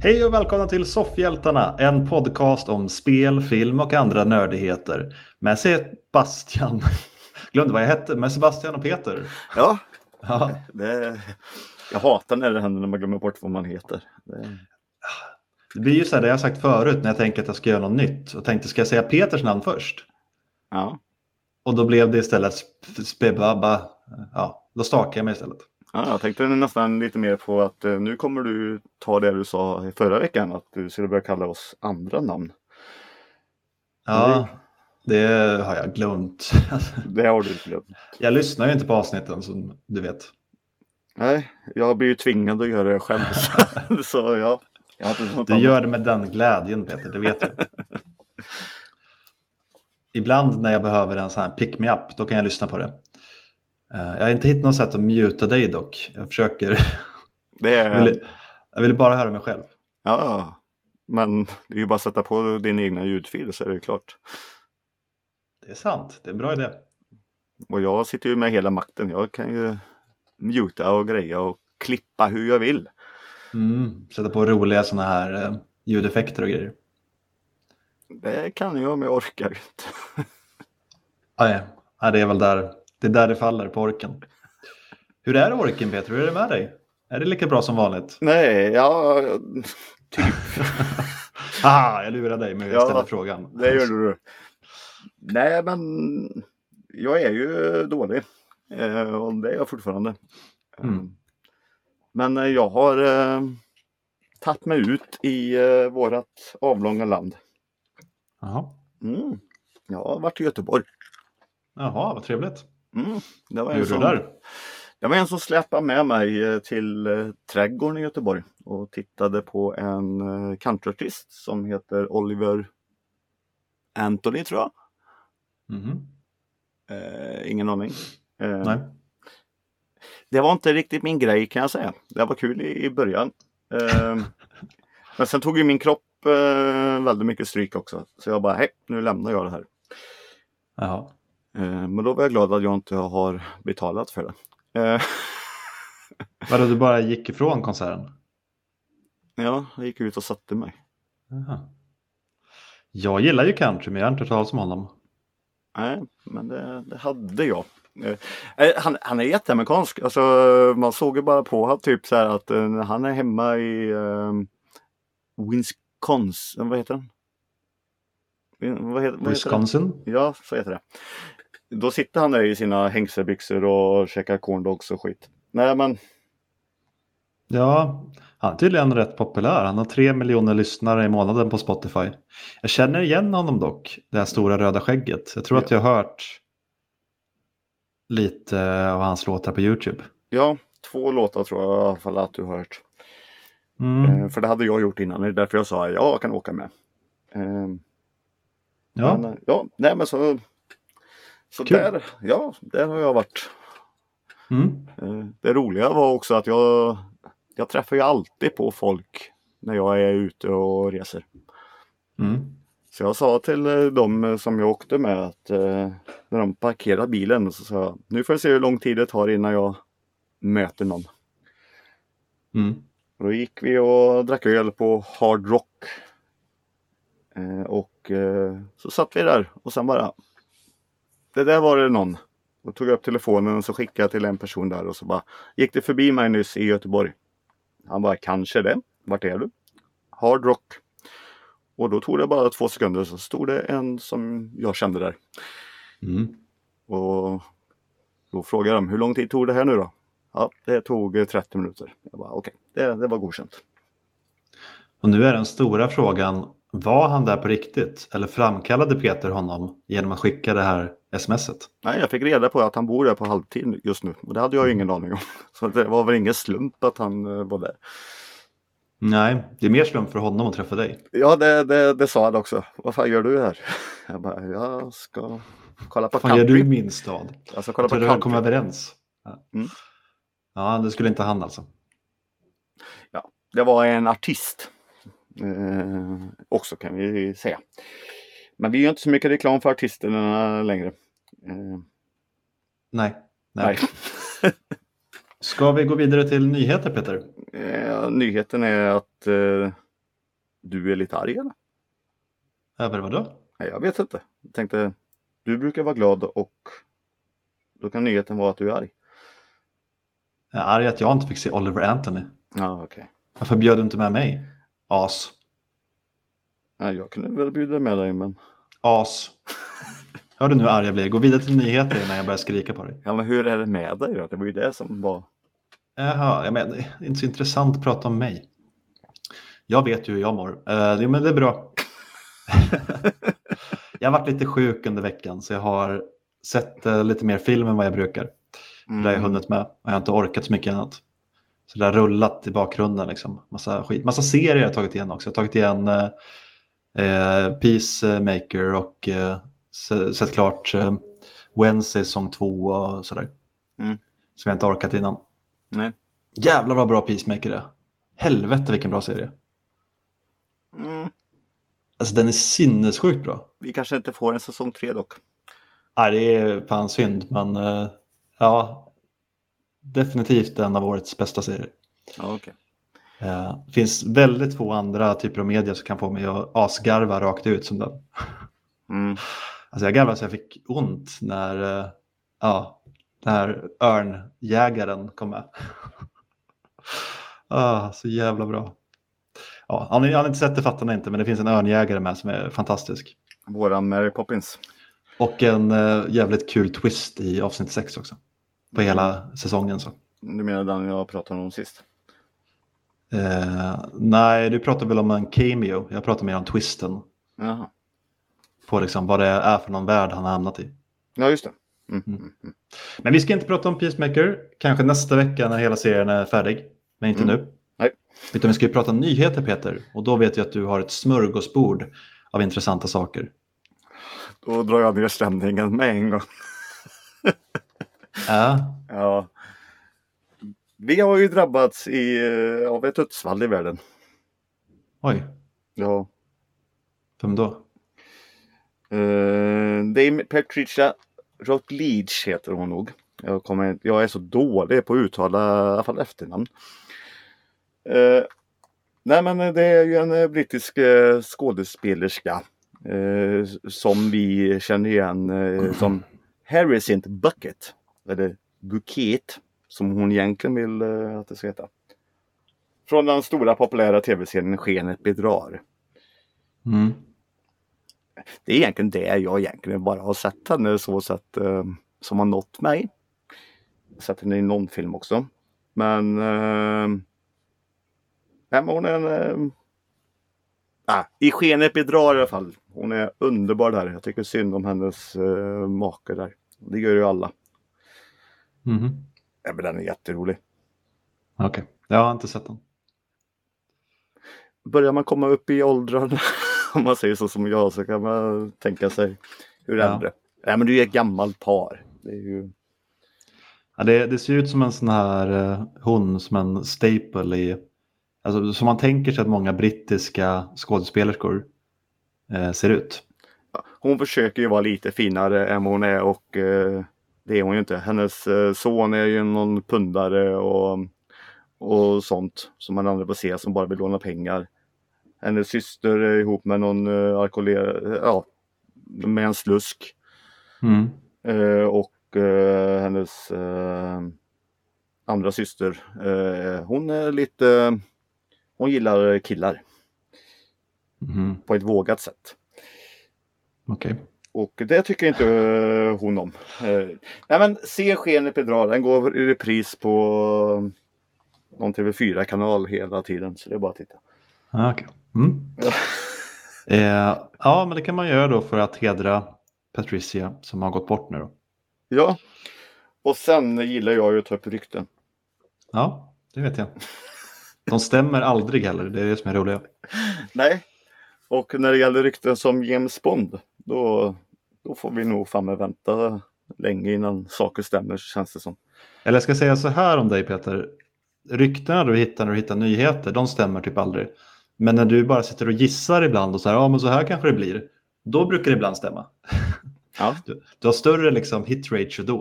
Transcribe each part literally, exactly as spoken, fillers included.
Hej och välkomna till Soffhjältarna, en podcast om spel, film och andra nördigheter. Med Sebastian, glömde vad jag hette, med Sebastian och Peter. Ja, Ja. det, jag hatar när det händer när man glömmer bort vad man heter. Det, Det blir ju så här, det jag har sagt förut när jag tänker att jag ska göra något nytt. Och tänkte, ska jag säga Peters namn först? ja. Och då blev det istället Spebaba. Ja, då stakade jag mig istället. Ja, jag tänkte nästan lite mer på att eh, nu kommer du ta det du sa i förra veckan. Att du skulle börja kalla oss andra namn. Ja, det har jag glömt. Det har du glömt. Jag lyssnar ju inte på avsnitten som du vet. Nej, jag blir ju tvingad att göra det själv. Så, så ja. Jag har inte Du gör det med den glädjen, Peter, det vet jag. Ibland när jag behöver en sån här pick me up, då kan jag lyssna på det. Jag har inte hittat något sätt att muta dig dock. Jag försöker. Det är... jag, vill, jag vill bara höra mig själv. Ja, men det är ju bara att sätta på din egna ljudfil så är det klart. Det är sant, det är en bra idé. Och jag sitter ju med hela makten. Jag kan ju muta och greja och klippa hur jag vill. Mm, sätta på roliga såna här eh, ljudeffekter och grejer. Det kan jag om jag orkar inte. Nej, ja, det är väl där det är där det faller på orken. Hur är orken, Peter? Hur är det med dig? Är det lika bra som vanligt? Nej, ja, typ. Haha, jag lurar dig med att Ja, ställa frågan. Det gör du. Nej, men jag är ju dålig. Eh, och det är jag fortfarande. Mm. Men jag har eh, tagit mig ut i eh, vårat avlånga land. Jaha. Mm. Jag har varit i Göteborg. Jaha, vad trevligt. Mm. Det var Hur en gjorde som, du där? Det var en som släppade med mig till eh, trädgården i Göteborg och tittade på en eh, countryartist som heter Oliver Anthony, tror jag. Mm. Eh, ingen aning. Eh, Nej. Det var inte riktigt min grej, kan jag säga. Det var kul i, i början. Eh, men sen tog ju min kropp eh, väldigt mycket stryk också. Så jag bara, hej, nu lämnar jag det här. Jaha. Eh, men då var jag glad att jag inte har betalat för det. Eh, Vadå, du bara gick ifrån konserten? ja, jag gick ut och satte mig. Jaha. Jag gillar ju country, men jag har inte hört talas om honom. Nej, men det, det hade jag. Eh, han, han är jätteamerikansk. Alltså, man såg ju bara på han typ så här att eh, han är hemma i eh, Wisconsin. Vad heter han? Vad heter, vad Wisconsin? heter det? Ja, så heter det. Då sitter han där i sina hängselbyxor och käkar corndogs och skit. Nej, men... Ja, han är tydligen rätt populär. Han har tre miljoner lyssnare i månaden på Spotify. Jag känner igen honom dock, det här stora röda skägget. Jag tror Ja. att jag har hört lite av hans låtar på YouTube. Ja, två låtar tror jag i alla fall att du har hört. Mm. Eh, för det hade jag gjort innan. Det är därför jag sa ja, jag kan åka med. Eh, Ja, men, ja, nej men så... Så Kul. där, ja, där har jag varit. mm. Eh, det roliga var också att jag, jag träffar ju alltid på folk när jag är ute och reser. Mm. Så jag sa till eh, dem som jag åkte med att eh, när de parkerade bilen så sa jag, nu får jag se hur lång tid det tar innan jag möter någon. Mm. Och då gick vi och drack öl på Hard Rock. Eh, och eh, så satt vi där och sen bara, det där var det någon. Då tog jag upp telefonen och så skickade jag till en person där och så bara, gick det förbi mig nyss i Göteborg? Han bara, kanske det. Vart är du? Hard Rock. Och då tog det bara två sekunder så stod det en som jag kände där. Mm. Och då frågade de, hur lång tid tog det här nu då? Ja, det tog trettio minuter. Jag bara, okej, okay. det, det var godkänt. Och nu är den stora frågan, var han där på riktigt? Eller framkallade Peter honom genom att skicka det här smset? Nej, jag fick reda på att han bor där på halvtid just nu. Och det hade jag ingen aning om. Så det var väl ingen slump att han uh, var där. Nej, det är mer slump för honom att träffa dig. Ja, det, det, det sa han också. Vad fan gör du här? Jag bara, jag ska kolla på Vad fan country. gör du i min stad? Jag ska kolla Jag på tror country. du kom överens. Ja. Mm. Ja, det skulle inte han alltså. Ja, det var en artist. Eh, också kan vi säga. Men vi gör inte så mycket reklam för artisterna längre. Eh, Nej. Nej. nej. Ska vi gå vidare till nyheter, Peter? Eh, nyheten är att eh, du är lite arg eller? Över vad då? Nej, jag vet inte. Jag tänkte, du brukar vara glad och då kan nyheten vara att du är arg. Jag är arg att jag inte fick se Oliver Anthony. Ja, okej. Okay. Varför bjöd du inte med mig? As. Nej, jag kunde väl bjuda med dig, men... As. Hör du nu arg jag blir? Gå vidare till nyheter innan jag börjar skrika på dig. Ja, men hur är det med dig då? Det var ju det som var... Jaha, jag menar, det är inte så intressant att prata om mig. Jag vet ju hur jag mår. Uh, det, men det är bra. Jag har varit lite sjuk under veckan så jag har sett uh, lite mer film än vad jag brukar. Mm. Det har jag hunnit med. Jag har inte orkat så mycket annat. Så det har rullat i bakgrunden liksom. Massa skit. Massa serier har jag tagit igen också. Jag har tagit igen uh, uh, Peacemaker och uh, sett klart uh, Wednesday säsong två och sådär. Mm. Som jag inte orkat innan. Nej. Jävlar vad bra Peacemaker är. Helvete vilken bra serie. Mm. Alltså den är sinnessjukt bra. Vi kanske inte får en säsong tre dock. Nej, det är fan synd. Men uh, ja, definitivt en av årets bästa serier. Ja, okej. Det uh, finns väldigt få andra typer av media som kan få mig att asgarva rakt ut som den. Mm. Alltså jag garvade så jag fick ont när, uh, ja, när örnjägaren kom med. ah, så jävla bra. Ja, han har inte sett det, fattar ni inte, men det finns en örnjägare med som är fantastisk. Våran Mary Poppins. Och en uh, jävligt kul twist i avsnitt sex också. På mm. hela säsongen så. Du menar den jag pratade om sist? Uh, nej, du pratar väl om en cameo. Jag pratar mer om twisten. Jaha. På liksom vad det är för någon värld han har hamnat i. Ja, just det. Mm. Mm. Mm. Men vi ska inte prata om Peacemaker. Kanske nästa vecka när hela serien är färdig. Men inte mm. nu. Nej. Utan vi ska ju prata nyheter, Peter. Och då vet jag att du har ett smörgåsbord av intressanta saker. Då drar jag ner stämningen med en gång. Ja. Ja. Vi har ju drabbats i, av ett dödsfall i världen. Oj. Ja. Vem då? Uh, det är Patricia Routledge heter hon nog. Jag, kommer, jag är så dålig på att uttala i alla fall efternamn. Uh, nej men det är ju en brittisk uh, skådespelerska uh, som vi känner igen uh, som Harriet Bucket. Eller Bucket som hon egentligen vill uh, att det ska heta. Från den stora populära tv-serien Skenet bedrar. Mm. Det är egentligen det jag egentligen bara har sett henne så sätt uh, som har nått mig. Jag har sett henne i någon film också. Men, uh, nej, men hon är en... Uh, ah, i Skenet bedrar i alla fall. Hon är underbar där. Jag tycker synd om hennes uh, make där. Det gör ju alla. Mm. Ja, men den är jätterolig. Okej, okay. Jag har inte sett den. Börjar man komma upp i åldern, om man säger så som jag, så kan man tänka sig hur ja. äldre. Ja, men du är ett gammalt par. Det är ju... Ja, det, det ser ut som en sån här eh, hon som en staple i, alltså som man tänker sig att många brittiska skådespelerskor eh, ser ut. Hon försöker ju vara lite finare än hon är och eh, det är hon ju inte. Hennes eh, son är ju någon pundare och, och sånt som man aldrig får se, som bara vill låna pengar. Hennes syster är ihop med någon eh, alkoholer, ja, med en slusk. Mm. Eh, och eh, hennes eh, andra syster, eh, hon är lite, hon gillar killar. Mm. På ett vågat sätt. Okej. Okay. Och det tycker inte uh, hon om. Uh, nej men se Skenet bedrar. Den går i repris på någon T V fyra-kanal hela tiden. Så det är bara att titta. Ah, okej. Okay. Mm. Ja. eh, ja, men det kan man göra då för att hedra Patricia som har gått bort nu då. Ja. Och sen gillar jag ju att ta upp rykten. Ja, det vet jag. De stämmer aldrig heller. Det är det som är roligt. Nej. Och när det gäller rykten som James Bond, då, då får vi nog fan med vänta länge innan saker stämmer, känns det som. Eller jag ska säga så här om dig, Peter. Ryktena du hittar när du hittar nyheter, de stämmer typ aldrig. Men när du bara sitter och gissar ibland och så här, ja men så här kanske det blir. Då brukar det ibland stämma. Ja. Du, du har större liksom hit ratio då.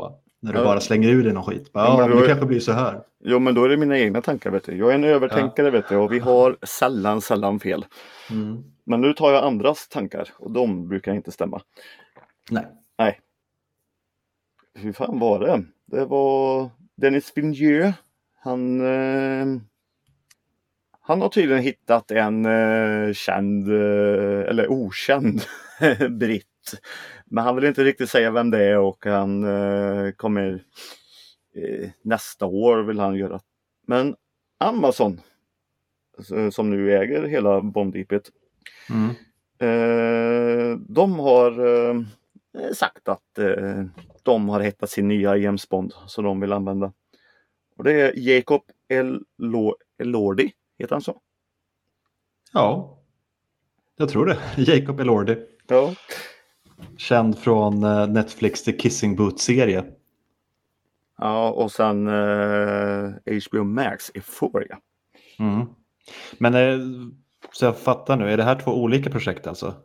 När du Ja. bara slänger ur dig någon skit. Bara, Ja, ja, men men då det är- kanske blir så här. Jo, men då är det mina egna tankar, vet du. Jag är en övertänkare, vet du, och vi har sällan, sällan fel. Mm. Men nu tar jag andras tankar och de brukar inte stämma. Nej. Nej. Hur fan var det? Det var Denis Villeneuve. Han, eh, han har tydligen hittat en eh, känd, eh, eller okänd britt. Men han vill inte riktigt säga vem det är och han eh, kommer eh, nästa år vill han göra. Men Amazon, eh, som nu äger hela Bond-I P:t, Mm. eh, de har eh, sagt att eh, de har hittat sin nya James Bond som de vill använda. Och det är Jacob Elor- Elordi, heter han så? Ja, jag tror det. Jacob Elordi. Ja. Känd från eh, Netflix The Kissing Booth-serie. Ja, och sen eh, H B O Max, Euphoria. Mm. Men eh, så jag fattar nu, är det här två olika projekt alltså?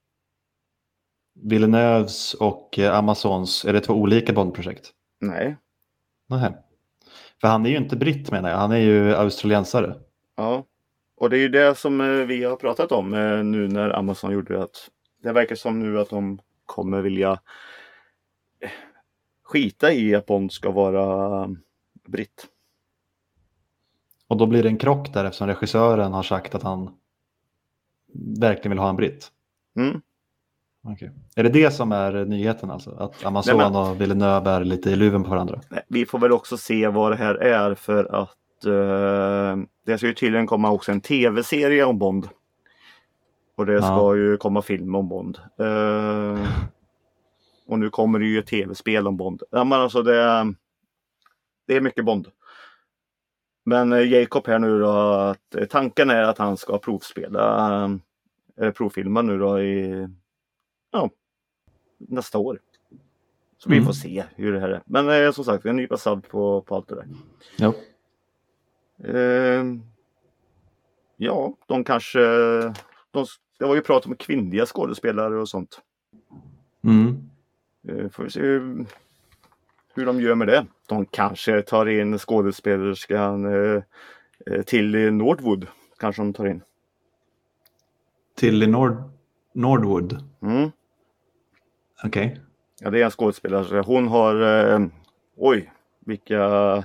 Villeneuves och eh, Amazons, är det två olika Bond-projekt? Nej. Nej. För han är ju inte britt menar jag, han är ju australiensare. Ja. Och det är ju det som eh, vi har pratat om eh, nu när Amazon gjorde det. Att det verkar som nu att de kommer vilja eh, skita i att Bond ska vara britt. Och då blir det en krock där eftersom regissören har sagt att han verkligen vill ha en britt. Mm. Okay. Är det det som är nyheten alltså? Att Amazon Nej, men- och Villeneuve är lite i luven på varandra? Nej, vi får väl också se vad det här är för att eh, det ska ju tydligen komma också en tv-serie om Bond. Och det ska Ja. ju komma film om Bond. Eh, och nu kommer det ju ett tv-spel om Bond. Ja, men alltså det, det är mycket Bond. Men eh, Jacob här nu då, att eh, tanken är att han ska provspela, eh, eller provfilma nu då i ja, nästa år. Så vi Mm. får se hur det här är. Men eh, som sagt, vi har en nypa salt på, på allt det där. Jo. Eh, ja, de kanske... De, det var ju prat om kvinnliga skådespelare och sånt. Mm. Eh, får vi se hur, hur de gör med det. De kanske tar in skådespelerskan eh, eh, till Nordwood. Kanske de tar in. Till i Nord Nordwood. Mm. Okej. Ja, det är en skådespelare. Hon har... Eh, oj, vilka...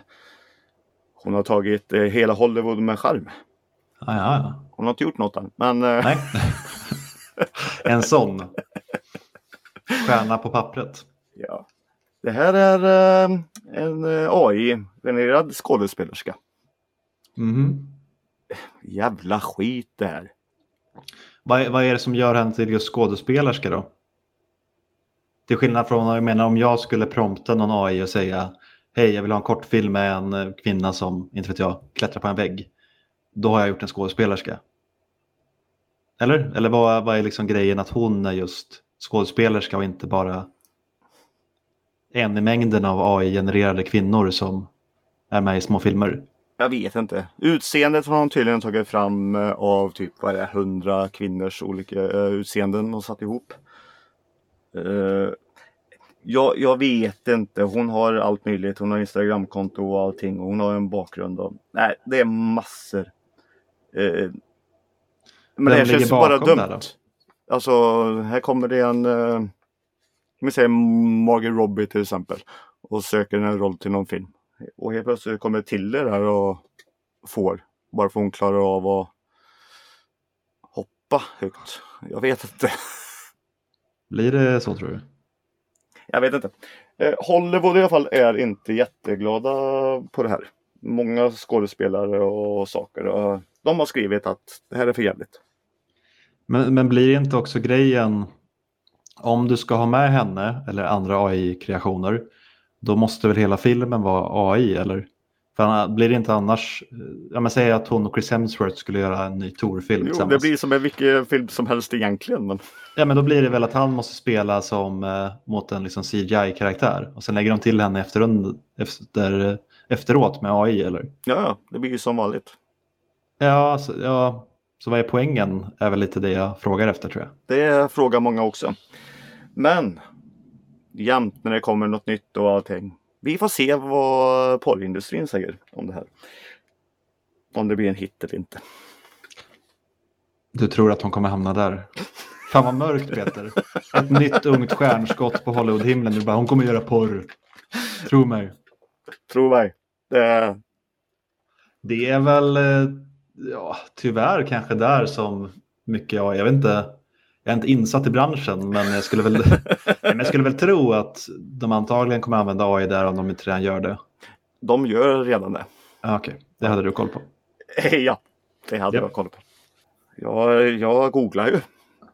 Hon har tagit eh, hela Hollywood med charm. Ja, ja, ja. Hon har inte gjort något än. Men... Eh, Nej. En sån. Stjärna på pappret. ja. Det här är eh, en eh, A I-genererad skådespelerska. Mhm. Jävla skit det här. Vad, är- vad är det som gör henne till just skådespelerska då? Till skillnad från, jag menar om jag skulle prompta någon A I och säga hej, jag vill ha en kortfilm med en eh, kvinna som, inte vet jag, klättrar på en vägg. Då har jag gjort en skådespelerska. Eller? Eller vad, vad är liksom grejen att hon är just skådespelerska och inte bara en i mängden av A I-genererade kvinnor som är med i små filmer? Jag vet inte. Utseendet har de tydligen tagit fram eh, av typ vad är det, hundra kvinnors olika uh, utseenden och satt ihop. Uh, jag, jag vet inte. Hon har allt möjligt. Hon har Instagramkonto och allting. Och hon har en bakgrund. Och, nej, det är massor. Uh, men det här ligger känns ju bara bakom där dumt. då? Alltså, här kommer det en... Uh, vi säger Margot Robbie till exempel. Och söker en roll till någon film. Och helt plötsligt kommer till det där och får. Bara för hon klarar av att hoppa högt. Jag vet inte. Blir det så tror du? Jag vet inte. Eh, Hollywood i alla fall är inte jätteglada på det här. Många skådespelare och saker. Och de har skrivit att det här är för jävligt. Men, men blir det inte också grejen, om du ska ha med henne eller andra A I-kreationer, då måste väl hela filmen vara A I, eller? För annars- blir det inte annars, ja men säg att hon och Chris Hemsworth skulle göra en ny Thor-film Jo, tillsammans. det blir som en vilken film som helst egentligen. Men... Ja men då blir det väl att han måste spela som eh, mot en liksom C G I-karaktär och sen lägger de till henne efter, efter, efteråt med A I, eller? Ja, ja, det blir ju som vanligt. Ja så, ja, så vad är poängen är väl lite det jag frågar efter tror jag. Det frågar många också. Men jämt när det kommer något nytt och allting. vi får se vad porrindustrin säger om det här. Om det blir en hit eller inte. Du tror att hon kommer hamna där? Fan vad mörkt, Peter. Ett nytt ungt stjärnskott på Hollywood-himlen. Du bara, hon kommer göra porr. Tro mig. Tro mig. Det... det är väl, ja, tyvärr kanske där som mycket, jag, jag vet inte, jag är inte insatt i branschen, men jag skulle väl, men jag skulle väl tro att de antagligen kommer använda A I där om de inte redan gör det. De gör redan det. Ah, Okej, okay. Det hade du koll på. Ja, det hade ja. jag koll på. Jag, jag googlar ju.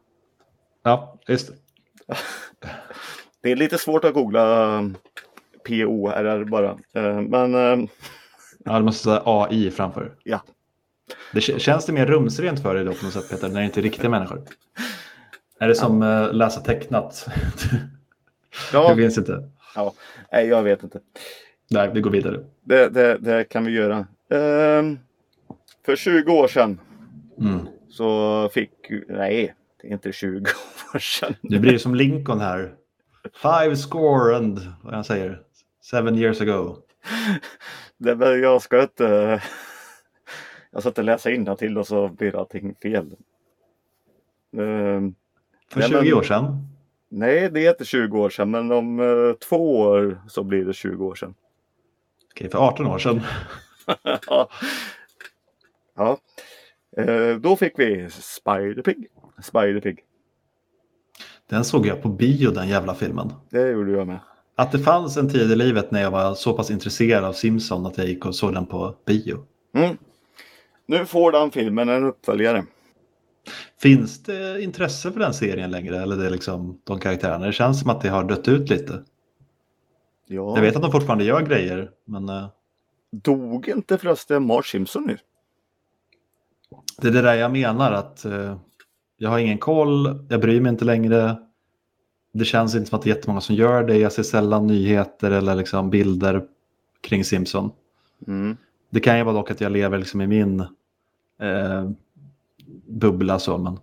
Ja, just det. Det är lite svårt att googla P O R R bara. Men... Ja, du måste säga A I framför. Ja. Det känns det mer rumsrent för dig då på något sätt, Peter, när det inte är riktiga människor? Är det som ja. uh, läsa tecknat? Ja. Jag vet inte. Ja, nej, jag vet inte. Nej, vi går vidare. Det, det, det kan vi göra. Um, för tjugo år sedan mm. så fick... Nej, det är inte tjugo år sedan. Det blir som Lincoln här. Five score and, vad jag säger, seven years ago. Det, men jag ska inte... Jag ska inte läsa innantill och så blir allting fel. Um, för tjugo men, år sedan? Nej, det är inte tjugo år sedan. Men om uh, två år så blir det tjugo år sedan. Okej, för arton år sedan. ja. ja. Uh, då fick vi Spider-Pig. Spider-Pig. Den såg jag på bio, den jävla filmen. Det gjorde jag med. Att det fanns en tid i livet när jag var så pass intresserad av Simpson att jag gick och såg den på bio. Mm. Nu får den filmen en uppföljare. Finns det intresse för den serien längre? Eller det är liksom de karaktärerna? Det känns som att det har dött ut lite. Ja. Jag vet att de fortfarande gör grejer, men... Uh... Dog inte förresten Marge Simpson nu? Det är det där jag menar, att uh, jag har ingen koll, jag bryr mig inte längre. Det känns inte som att det är jättemånga som gör det. Jag ser sällan nyheter eller liksom bilder kring Simpson. Mm. Det kan ju vara dock att jag lever liksom i min eh, bubbla så, men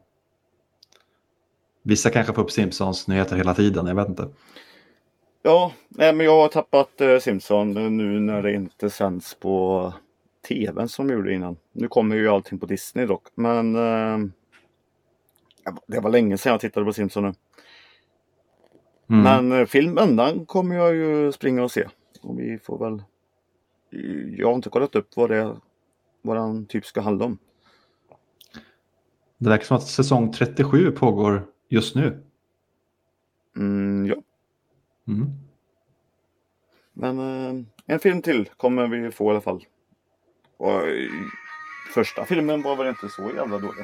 vissa kanske får upp Simpsons nyheter hela tiden, jag vet inte. Ja, nej, men jag har tappat eh, Simpson nu när det inte sänds på tvn som gjorde innan. Nu kommer ju allting på Disney dock, men eh, det var länge sedan jag tittade på Simpson nu. Mm. Men eh, filmen, den kommer jag ju springa och se. Och vi får väl... Jag har inte kollat upp vad det vad den typ ska handla om. Det verkar som att säsong trettiosju pågår just nu. Mm, ja. Mm. Men eh, en film till kommer vi få i alla fall. Och, eh, första filmen var väl inte så jävla dålig?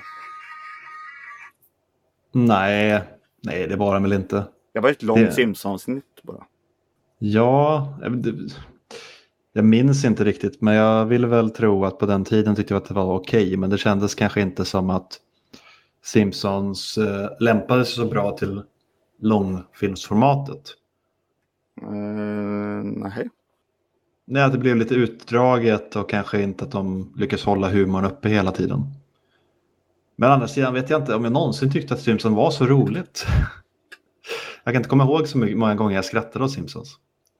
Nej, nej det var den väl inte. Det var ett långt det... Simpsons-snitt bara. Ja, det... jag minns inte riktigt, men jag vill väl tro att på den tiden tyckte jag att det var okej, men det kändes kanske inte som att Simpsons äh, lämpade sig så bra till långfilmsformatet. Uh, nej. Nej, att det blev lite utdraget och kanske inte att de lyckas hålla humorn uppe hela tiden. Men andra sidan vet jag inte om jag någonsin tyckte att Simpsons var så roligt. Jag kan inte komma ihåg så mycket, många gånger jag skrattade åt Simpsons.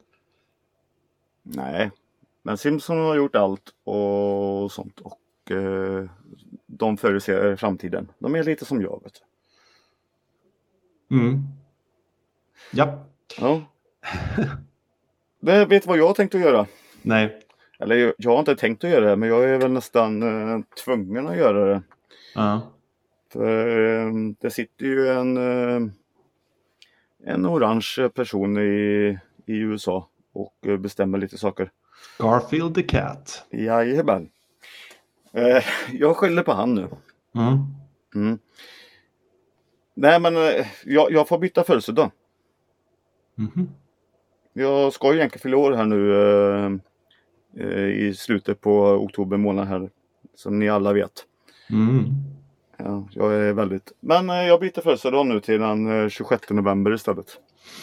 Nej, men Simpsons har gjort allt och sånt och eh, de förutser framtiden. De är lite som jag, vet du. Mm. Ja. Ja. Det, vet du vad jag har tänkt att göra? Nej. Eller jag, jag har inte tänkt att göra det, men jag är väl nästan eh, tvungen att göra det. Ja. För eh, det sitter ju en eh, en orange person i, i U S A och bestämmer lite saker. Garfield the Cat. Jajamän. Eh, jag skyller på han nu. Mm. Mm. Nej, men eh, jag, jag får byta födelsedag. Mm-hmm. Jag ska ju egentligen fylla år här nu eh, eh, i slutet på oktober månad här. Som ni alla vet. Mm. Ja, jag är väldigt... Men eh, jag byter födelsedag nu till den eh, tjugosjätte november istället.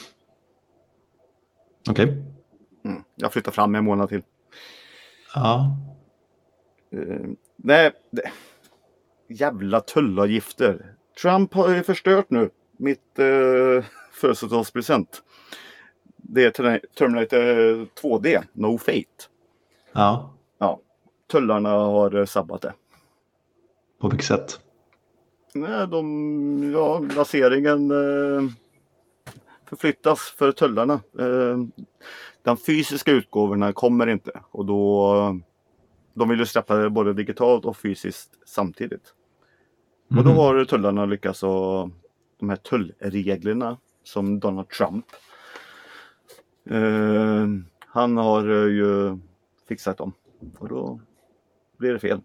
Okej. Okay. Mm. Jag flyttar fram en månad till. Ja. Uh, nej, det, jävla tullavgifter. Trump har ju förstört nu mitt uh, födelsedagspresent. det är Terminator två D, No Fate. Ja. Ja, tullarna har sabbat det. På vilket sätt? Nej, de, ja, baseringen eh, förflyttas för tullarna. Eh, de fysiska utgåvorna kommer inte. Och då, de vill ju släppa det både digitalt och fysiskt samtidigt. Mm. Och då har tullarna lyckats, och de här tullreglerna som Donald Trump, eh, han har ju fixat dem. Och då blir det fel.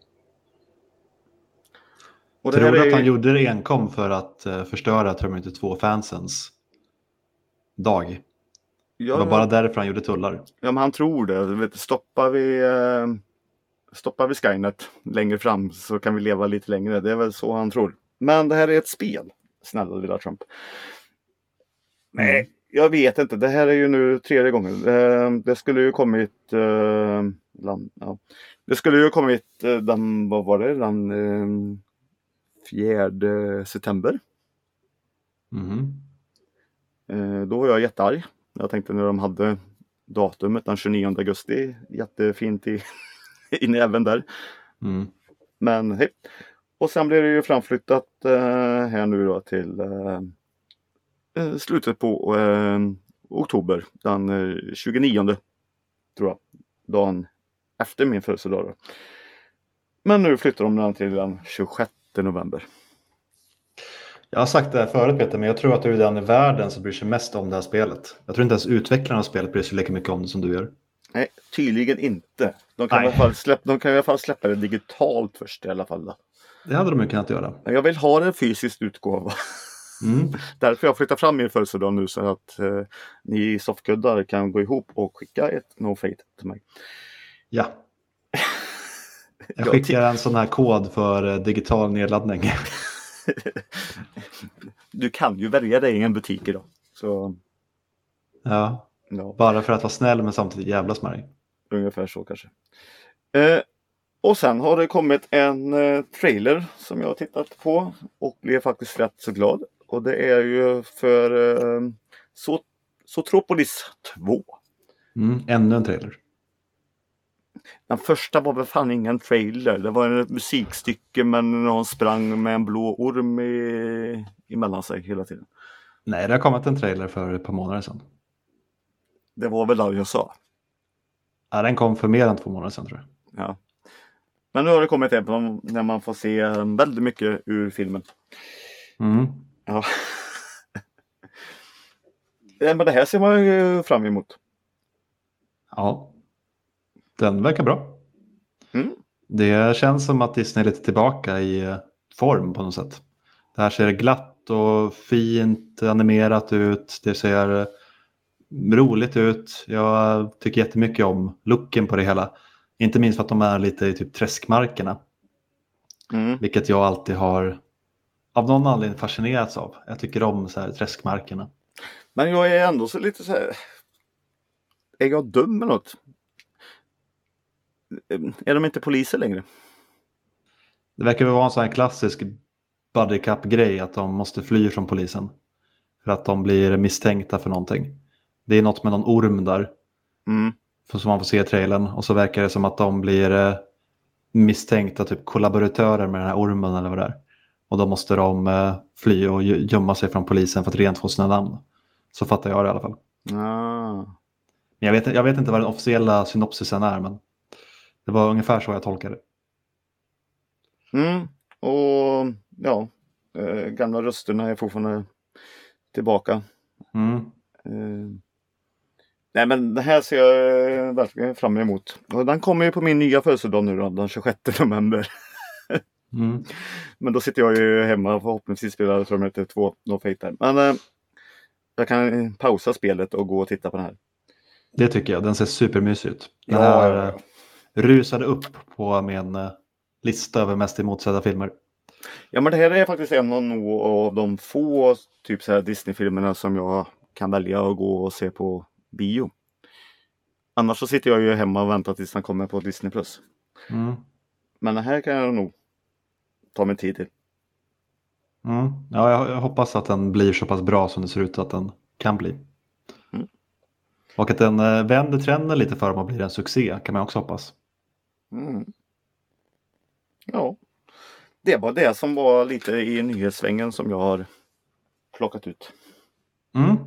Och tror du är... att han gjorde det enkom för att uh, förstöra Terminator två-fansens dag? Ja, det var bara därför han gjorde tullar. Ja, men han tror det. Vet, stoppar vi uh, stoppar vi Skynet längre fram så kan vi leva lite längre. Det är väl så han tror. Men det här är ett spel, snälla lilla Trump. Mm. Nej, jag vet inte. Det här är ju nu tredje gången. Uh, det skulle ju kommit... Uh, land, ja. Det skulle ju kommit... Uh, den, vad var det? Den... Uh, fjärde september. Mm. Eh, då var jag jättearg. Jag tänkte när de hade datumet den tjugonionde augusti. Jättefint i, i näven där. Mm. Men hej. Och sen blev det ju framflyttat eh, här nu då till eh, slutet på eh, oktober. Den eh, tjugonionde tror jag. Dagen efter min födelsedag. Men nu flyttar de den till den tjugosjätte november. Jag har sagt det här förut Peter, men jag tror att du är den i världen som bryr sig mest om det här spelet. Jag tror inte ens utvecklarna av spelet bryr sig lika mycket om det som du gör. Nej, tydligen inte. De kan, i alla fall släppa, de kan i alla fall släppa det digitalt först i alla fall. Då. Det hade de ju kunnat göra. Jag vill ha en fysisk utgåva. Mm. Därför jag flyttar fram min födelsedag nu så att eh, ni softkuddar kan gå ihop och skicka ett No Fate till mig. Ja. Jag skickar en sån här kod för digital nedladdning. Du kan ju välja dig i en butik idag. Så... Ja. ja, bara för att vara snäll men samtidigt jävla smarrig. Ungefär så kanske. Eh, och sen har det kommit en eh, trailer som jag har tittat på och blev faktiskt rätt så glad. Och det är ju för eh, så, Zootropolis två. Mm, ännu en trailer. Den första var väl fan ingen trailer. Det var ett musikstycke men någon sprang med en blå orm i, emellan sig hela tiden. Nej, det har kommit en trailer för ett par månader sedan. Det var väl det jag sa. Ja, den kom för mer än två månader sedan tror jag. Ja. Men nu har det kommit en när man får se väldigt mycket ur filmen. Mm. Ja. Men det här ser man ju fram emot. Ja. Den verkar bra. Mm. Det känns som att Disney är lite tillbaka i form på något sätt. Det här ser glatt och fint animerat ut. Det ser roligt ut. Jag tycker jättemycket om looken på det hela. Inte minst för att de är lite i typ träskmarkerna. Mm. Vilket jag alltid har av någon anledning fascinerats av. Jag tycker om så här träskmarkerna. Men jag är ändå så lite så här... Är jag dum med något? Är de inte poliser längre? Det verkar väl vara en sån här klassisk buddy cup-grej att de måste fly från polisen. För att de blir misstänkta för någonting. Det är något med någon orm där. Mm. Som man får se i trailern. Och så verkar det som att de blir eh, misstänkta typ kollaboratörer med den här ormen eller vad det är. Och då måste de eh, fly och gömma sig från polisen för att rent få sina namn. Så fattar jag det i alla fall. Ah. Men jag vet, jag vet inte vad den officiella synopsisen är, men det var ungefär så jag tolkade det. Mm. Och ja, äh, gamla rösterna är fortfarande tillbaka. Mm. Uh, nej men det här ser jag verkligen fram emot. Och den kommer ju på min nya födelsedag nu då, den tjugosjätte november. Mm. Men då sitter jag ju hemma och förhoppningsvis spelar Terminator två No Fate. Men uh, jag kan pausa spelet och gå och titta på den här. Det tycker jag, den ser supermysig ut. Den ja, här ja, ja. rusade upp på min lista över mest emotsedda filmer. Ja, men det här är faktiskt en av de få typ så här Disney-filmerna som jag kan välja att gå och se på bio. Annars så sitter jag ju hemma och väntar tills den kommer på Disney plus. Mm. Men det här kan jag nog ta mig tid till. Mm. Ja, jag, jag hoppas att den blir så pass bra som det ser ut att den kan bli. Mm. Och att den eh, vänder trenden lite för dem och blir en succé kan man också hoppas. Mm. Ja, det var det som var lite i nyhetssvängen som jag har plockat ut. Mm.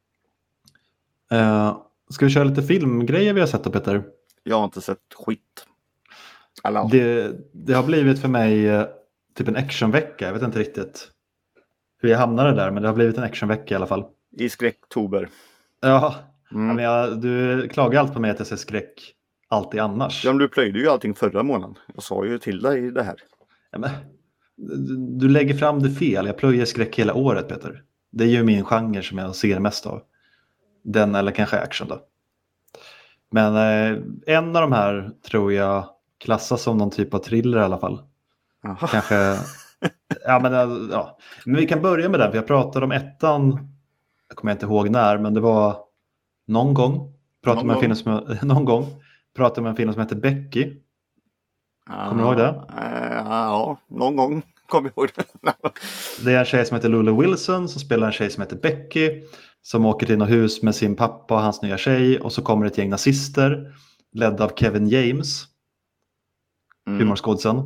Uh, ska vi köra lite filmgrejer vi har sett då, Peter? Jag har inte sett skit. Alla. Det, det har blivit för mig uh, typ en actionvecka. Jag vet inte riktigt hur jag hamnade där, men det har blivit en actionvecka i alla fall. I skräcktober. Ja, Mm. ja men jag, du klagar alltid på mig att jag ser skräck alltid annars. Ja, men du plöjde ju allting förra månaden. Jag sa ju till dig det här. Ja, men, du, du lägger fram det fel. Jag plöjer skräck hela året, Peter. Det är ju min genre som jag ser mest av. Den eller kanske action då. Men eh, en av de här tror jag klassas som någon typ av thriller i alla fall. Aha. Kanske, ja men, ja. Men vi kan börja med den, för jag pratade om ettan, jag kommer inte ihåg när, men det var någon gång. Pratade någon, om en film som, någon gång. Pratade om en film som heter Becky. Ja, kommer du ihåg det? Ja, någon gång kommer jag ihåg det. Det är en tjej som heter Lula Wilson som spelar en tjej som heter Becky. Som åker till något hus med sin pappa och hans nya tjej. Och så kommer ett gäng nazister. Ledd av Kevin James. Mm. Humorskådisen.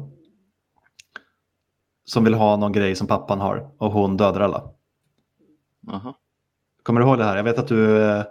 Som vill ha någon grej som pappan har. Och hon dödar alla. Aha. Kommer du ihåg det här? Jag vet att du eh,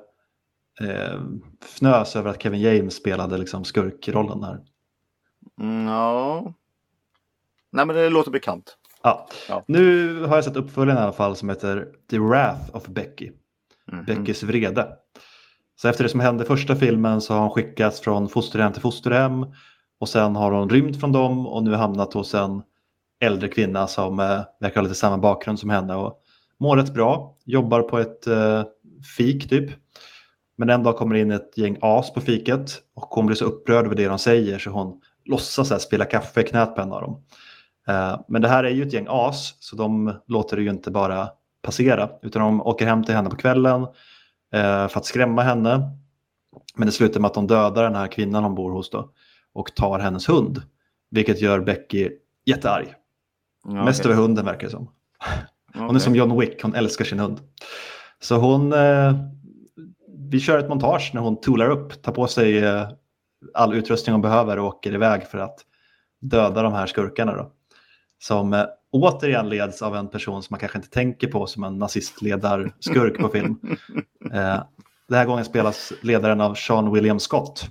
fnös över att Kevin James spelade liksom skurkrollen här. Mm, ja. Nej, men det låter bekant. Ja. ja. Nu har jag sett uppföljaren i alla fall som heter The Wrath of Becky. Mm-hmm. Beckys vrede. Så efter det som hände i första filmen så har hon skickats från fosterhem till fosterhem. Och sen har hon rymt från dem och nu hamnat hos en äldre kvinna som eh, verkar ha lite samma bakgrund som henne. Och mår rätt bra. Jobbar på ett eh, fik typ. Men en dag kommer in ett gäng as på fiket. Och hon blir så upprörd över det de säger så hon låtsas här, spela kaffe i knät på en av dem. Eh, men det här är ju ett gäng as. Så de låter det ju inte bara passera. Utan de åker hem till henne på kvällen. Eh, för att skrämma henne. Men det slutar med att de dödar den här kvinnan hon bor hos då. Och tar hennes hund. Vilket gör Becky jättearg. Okay. Mest över hunden verkar det som. Hon okay. är som John Wick. Hon älskar sin hund. Så hon... Eh, vi kör ett montage när hon toolar upp. Tar på sig eh, all utrustning hon behöver och åker iväg för att döda de här skurkarna då. Som eh, återigen leds av en person som man kanske inte tänker på som en nazistledarskurk på film. Eh, den här gången spelas ledaren av Sean William Scott.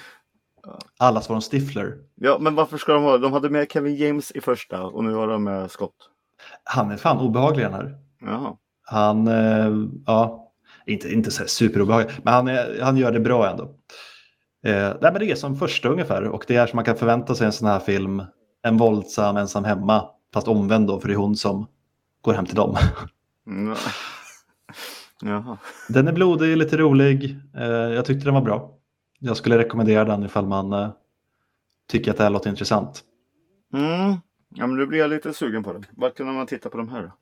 Allas var en Stifler. Ja, men varför ska de ha? De hade med Kevin James i första och nu har de med Scott. Han är fan obehaglig den här. Jaha. Han, eh, ja, inte, inte så superobehaglig, men han, är, han gör det bra ändå. Eh, nej, men det är som första ungefär och det är som man kan förvänta sig en sån här film. En våldsam ensam hemma, fast omvänd då, för det är hon som går hem till dem. Mm. Jaha. Den är blodig, lite rolig. Eh, jag tyckte den var bra. Jag skulle rekommendera den ifall man eh, tycker att det här låter intressant. Mm. Ja, men nu blir jag lite sugen på den. Var kan man titta på de här då?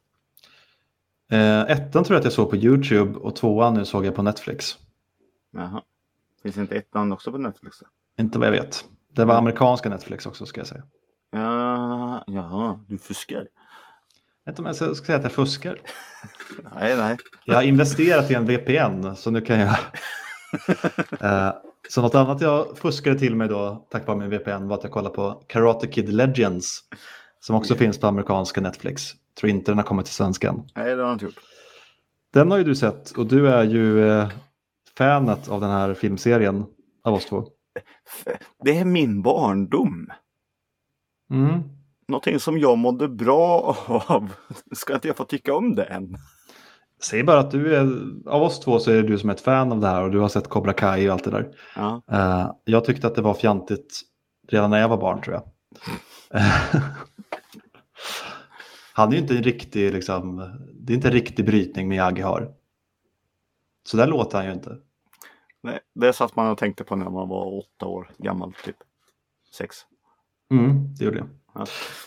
Eh, ettan tror jag att jag såg på YouTube och tvåan nu såg jag på Netflix. Jaha. Finns inte ettan också på Netflix då? Inte vad jag vet. Det var amerikanska Netflix också ska jag säga. Ja, jaha, du fuskar. Jag vet inte om jag ska säga att jag fuskar. nej, nej. Jag har investerat i en V P N så nu kan jag... uh, så något annat jag fuskade till mig då tack vare min V P N var att jag kollade på Karate Kid Legends. Som också mm. finns på amerikanska Netflix. Tror inte den har kommit till svenskan. Nej, det har jag inte gjort. Den har ju du sett och du är ju uh, fanet av den här filmserien av oss två. Det är min barndom. Mm. Någonting som jag mådde bra av. Ska inte jag få tycka om det än? Säg bara att du är, av oss två så är du som ett fan av det här och du har sett Cobra Kai och allt det där. Ja. Uh, jag tyckte att det var fjantigt redan när jag var barn tror jag. Han är ju inte en riktig liksom, det är inte en riktig brytning Miyagi har. Så där låter han ju inte. Nej, det satt man och tänkte på när man var åtta år gammal typ. Sex. Mm, det gjorde jag. Ja.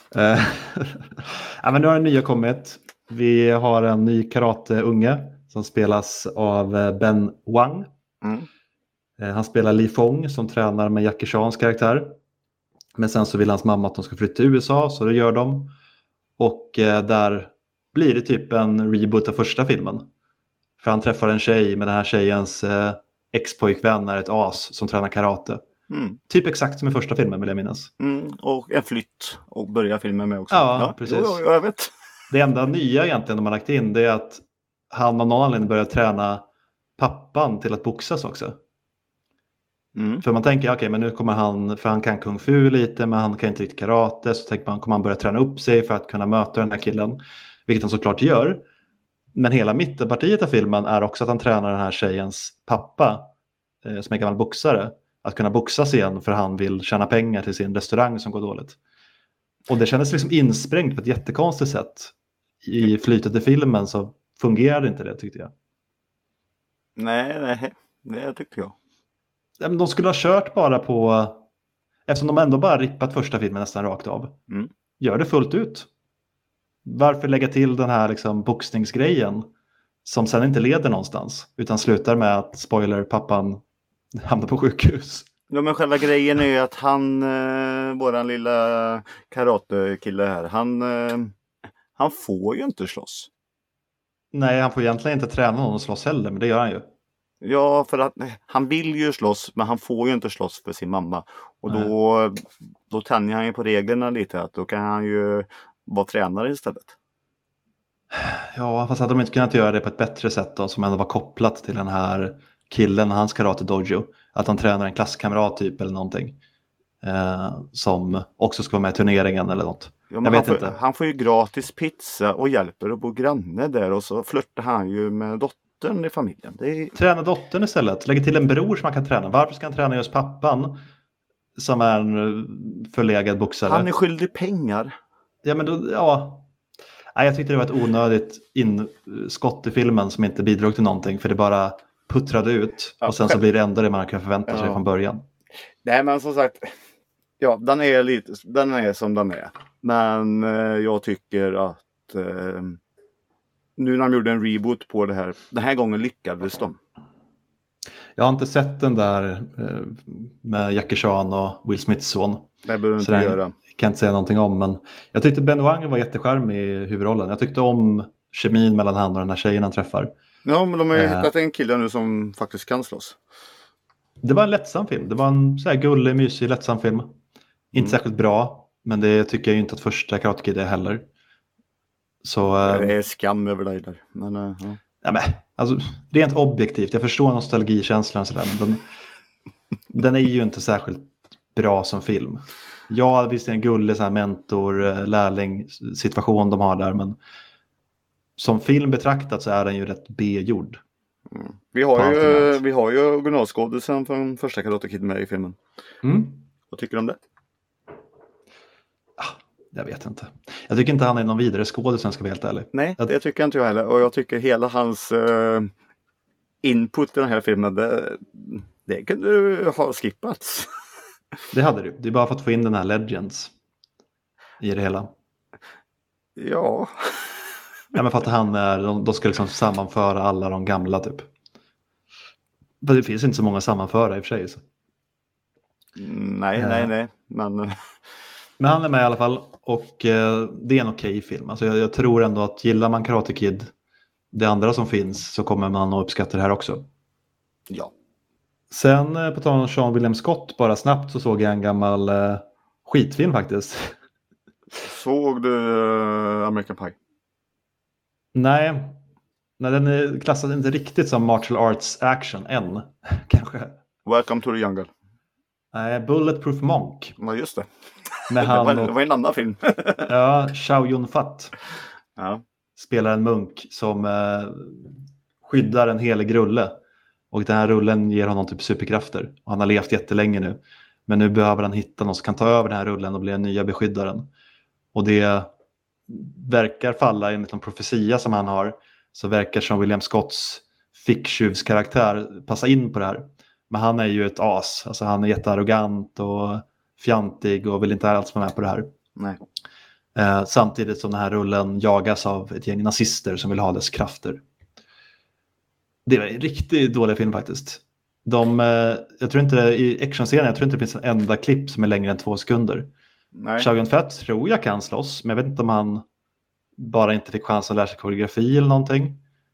ja, men nu har en nya kommit. Vi har en ny karateunge som spelas av Ben Wang. Mm. Han spelar Li Fong som tränar med Jackie Chans karaktär. Men sen så vill hans mamma att de ska flytta till U S A så det gör de. Och eh, där blir det typ en reboot av första filmen. För han träffar en tjej med den här tjejens eh, ex-pojkvän är ett as som tränar karate. Mm. Typ exakt som i första filmen vill jag minnas. Mm. Och en flytt och börja filmen med också. Ja, ja precis. Jo, jag vet. Det enda nya egentligen de har lagt in, det är att han av någon anledning börjar träna pappan till att boxas också. Mm. För man tänker, okej, okay, men nu kommer han, för han kan kung fu lite, men han kan inte riktigt karate, så tänker man, kommer han börja träna upp sig för att kunna möta den här killen, vilket han såklart gör. Men hela mittenpartiet av filmen är också att han tränar den här tjejens pappa, eh, som är gammal boxare, att kunna boxas igen för han vill tjäna pengar till sin restaurang som går dåligt. Och det kändes liksom insprängt på ett jättekonstigt sätt. I flytet i filmen så fungerade inte det, tyckte jag. Nej, nej, det tyckte jag. De skulle ha kört bara på, eftersom de ändå bara rippat första filmen nästan rakt av. Mm. Gör det fullt ut. Varför lägga till den här liksom boxningsgrejen som sen inte leder någonstans, utan slutar med att, spoiler, pappan hamnar på sjukhus. Ja, men själva grejen är ju att han, eh, våran lilla karatekille här, han, eh, han får ju inte slåss. Nej, han får egentligen inte träna någon att slåss heller, men det gör han ju. Ja, för att han vill ju slåss, men han får ju inte slåss för sin mamma. Och då, då tänjer han ju på reglerna lite, att då kan han ju vara tränare istället. Ja, fast hade de inte kunnat göra det på ett bättre sätt då, som ändå var kopplat till den här killen och hans karate dojo. Att han tränar en klasskamrat typ eller någonting. Eh, som också ska vara med i turneringen eller något. Ja, men jag vet han, får, inte. han får ju gratis pizza och hjälper att bo granne där, och så flörtar han ju med dottern i familjen. Det är... Träna dottern istället. Lägger till en bror som han kan träna. Varför ska han träna just pappan som är en förlegad boxare? Han är skyldig pengar. Ja, men då, ja. Nej, jag tyckte det var ett onödigt inskott i filmen som inte bidrog till någonting, för det bara puttrade ut ja, och sen själv. så blir det ändå det man kan förvänta sig ja. från början. Nej, men som sagt, ja, den är lite, den är som den är. Men eh, jag tycker att eh, nu när de gjorde en reboot på det här, den här gången lyckades de. Jag har inte sett den där eh, med Jackie Chan och Will Smiths son. Det behöver du inte den göra. Kan inte säga någonting om, men jag tyckte Ben Wang var jättecharmig i huvudrollen. Jag tyckte om kemin mellan han och den här tjejen han träffar. Ja, men de har ju Eh. hittat en kille nu som faktiskt kan slåss. Det var en lättsam film. Det var en så här gullig, mysig, lättsam film. Inte Mm. särskilt bra, men det tycker jag ju inte att första Karate Kid är heller. Så, eh, Det är skam över dig där. Men, eh, ja. ja, men, alltså, rent objektivt, jag förstår nostalgikänslan sådär, men den, den är ju inte särskilt bra som film. Ja, visst är det en gullig så här mentor-lärling situation de har där, men som film betraktat så är den ju rätt B-gjord. Mm. Vi har ju, vi har ju originalskådisen från första Karate Kid med i filmen. Mm. Vad tycker du om det? Ah, jag vet inte. Jag tycker inte han är någon vidare skådis, ska jag vara helt ärlig. Nej, jag... det tycker inte jag heller. Och jag tycker hela hans uh, input i den här filmen, det, det kunde du ha skippats. Det hade du. Det är bara för att få in den här Legends i det hela. Ja. Ja, men för att han är, de, de ska liksom sammanföra alla de gamla typ. Men det finns inte så många sammanföra i och för sig. Så. Nej, eh. nej, nej. Men... men han är med i alla fall, och eh, det är en okej film. Alltså jag, jag tror ändå att gillar man Karate Kid, det andra som finns, så kommer man att uppskatta det här också. Ja. Sen eh, på tal om Sean William Scott, bara snabbt, så såg jag en gammal eh, skitfilm faktiskt. Såg du uh, American Pie? Nej, nej, den är klassad inte riktigt som martial arts action än, kanske. Welcome to the Jungle. Nej, Bulletproof Monk. Ja, just det. Med han det, var, och, det var en annan film. ja, Chow Yun-Fat. Ja. Spelar en munk som eh, skyddar en helig rulle. Och den här rullen ger honom typ superkrafter. Och han har levt jättelänge nu. Men nu behöver han hitta någon som kan ta över den här rullen och bli den nya beskyddaren. Och det verkar falla enligt en profetia som han har. Så verkar som William Scotts ficktjuvskaraktär passa in på det här. Men han är ju ett as. Alltså han är jättearrogant och fjantig och vill inte alls vara med på det här. Nej. Eh, samtidigt som den här rullen jagas av ett gäng nazister som vill ha dess krafter. Det är en riktigt dålig film faktiskt. De, eh, jag tror inte i actionscenen, jag tror inte det finns en enda klipp som är längre än två sekunder. Chow Yun-Fat tror jag kan slåss, men jag vet inte om han bara inte fick chans att lära sig koreografi eller någonting.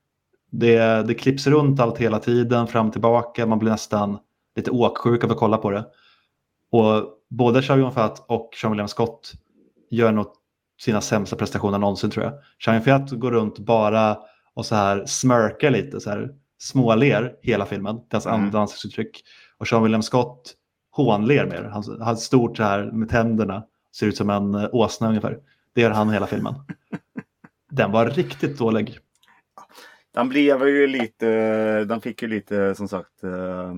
Det, det klipps runt allt hela tiden, fram och tillbaka. Man blir nästan lite åksjuk av att kolla på det. Och både Chow Yun-Fat och Sean William Scott gör nog sina sämsta prestationer någonsin, tror jag. Chow Yun-Fat går runt bara och så här smörkar lite, så här småler hela filmen. Det är hans Mm. andra ansiktsuttryck. Och Sean William Scott hånler mer. Han har stort så här med tänderna. Ser ut som en åsna ungefär. Det gör han hela filmen. Den var riktigt dålig. Den blev ju lite, den fick ju lite som sagt, uh,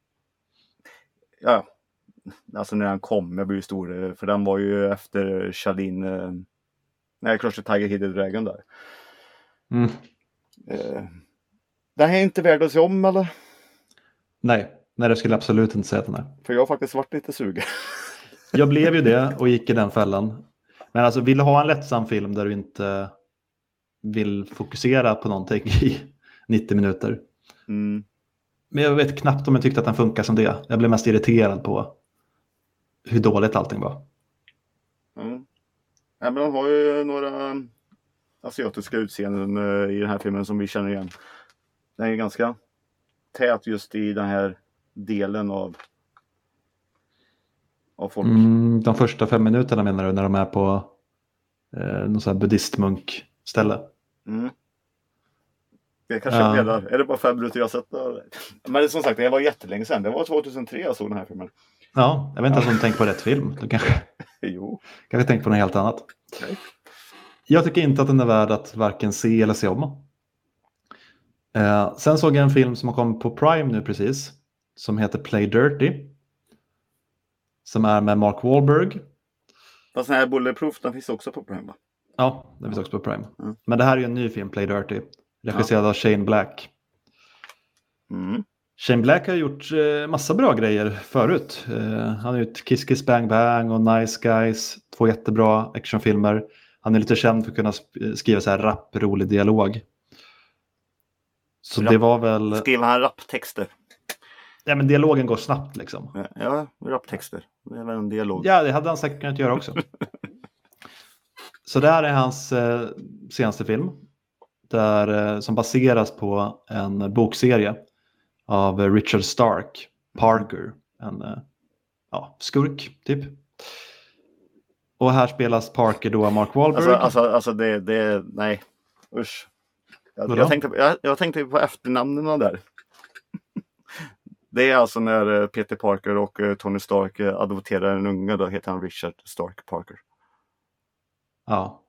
ja, alltså när den kom, jag blev ju stor, för den var ju efter Charlene, uh, när Crush the Tiger, Hit the Dragon där. Mm. Uh, den är inte värd att se om, eller? Nej, nej, det skulle jag absolut inte säga att den är. För jag har faktiskt varit lite sugen. Jag blev ju det och gick i den fällan. Men alltså, vill du ha en lättsam film där du inte vill fokusera på någonting i nittio minuter. Mm. Men jag vet knappt om jag tyckte att den funkar som det. Jag blev mest irriterad på hur dåligt allting var. Mm. Ja, men de har ju några asiatiska utseenden i den här filmen som vi känner igen. Den är ganska tät just i den här delen av av folk. Mm, de första fem minuterna menar du, när de är på eh, någon sån här buddhistmunk-ställe. Mm. Det kanske Ja. är redan. Är det bara fem minuter jag har sett det? Men som sagt, det var jättelänge sedan. Det var tjugohundratre jag såg den här filmen. Ja, jag vet inte ens om du tänker på rätt film. Du kanske, Jo. kanske tänker på något helt annat. Okay. Jag tycker inte att den är värd att varken se eller se om. Eh, sen såg jag en film som har kommit på Prime nu precis. Som heter Play Dirty. Som är med Mark Wahlberg. Fast den här Bulletproof, den finns också på Prime, va? Ja, den finns också på Prime. Mm. Men det här är ju en ny film, Play Dirty. Regisserad ja. av Shane Black. Mm. Shane Black har gjort eh, massa bra grejer förut. Eh, han har gjort Kiss Kiss Bang Bang och Nice Guys. Två jättebra actionfilmer. Han är lite känd för att kunna sk- skriva så här rapp, rolig dialog. Så Rap- det var väl... Skriver han rapptexter? Ja, men dialogen går snabbt liksom. Ja, rapptexter. Det är väl en dialog. Ja, det hade han säkert kunnat göra också. Så det här är hans eh, senaste film. Där, eh, som baseras på en bokserie av eh, Richard Stark, Parker. En eh, ja, skurk, typ. Och här spelas Parker då av Mark Wahlberg. Alltså, alltså, alltså det, det, nej. Usch. Jag, jag, tänkte, jag, jag tänkte på efternamnen där. Det är alltså när Peter Parker och Tony Stark adopterar en unge, då heter han Richard Stark Parker. Ja.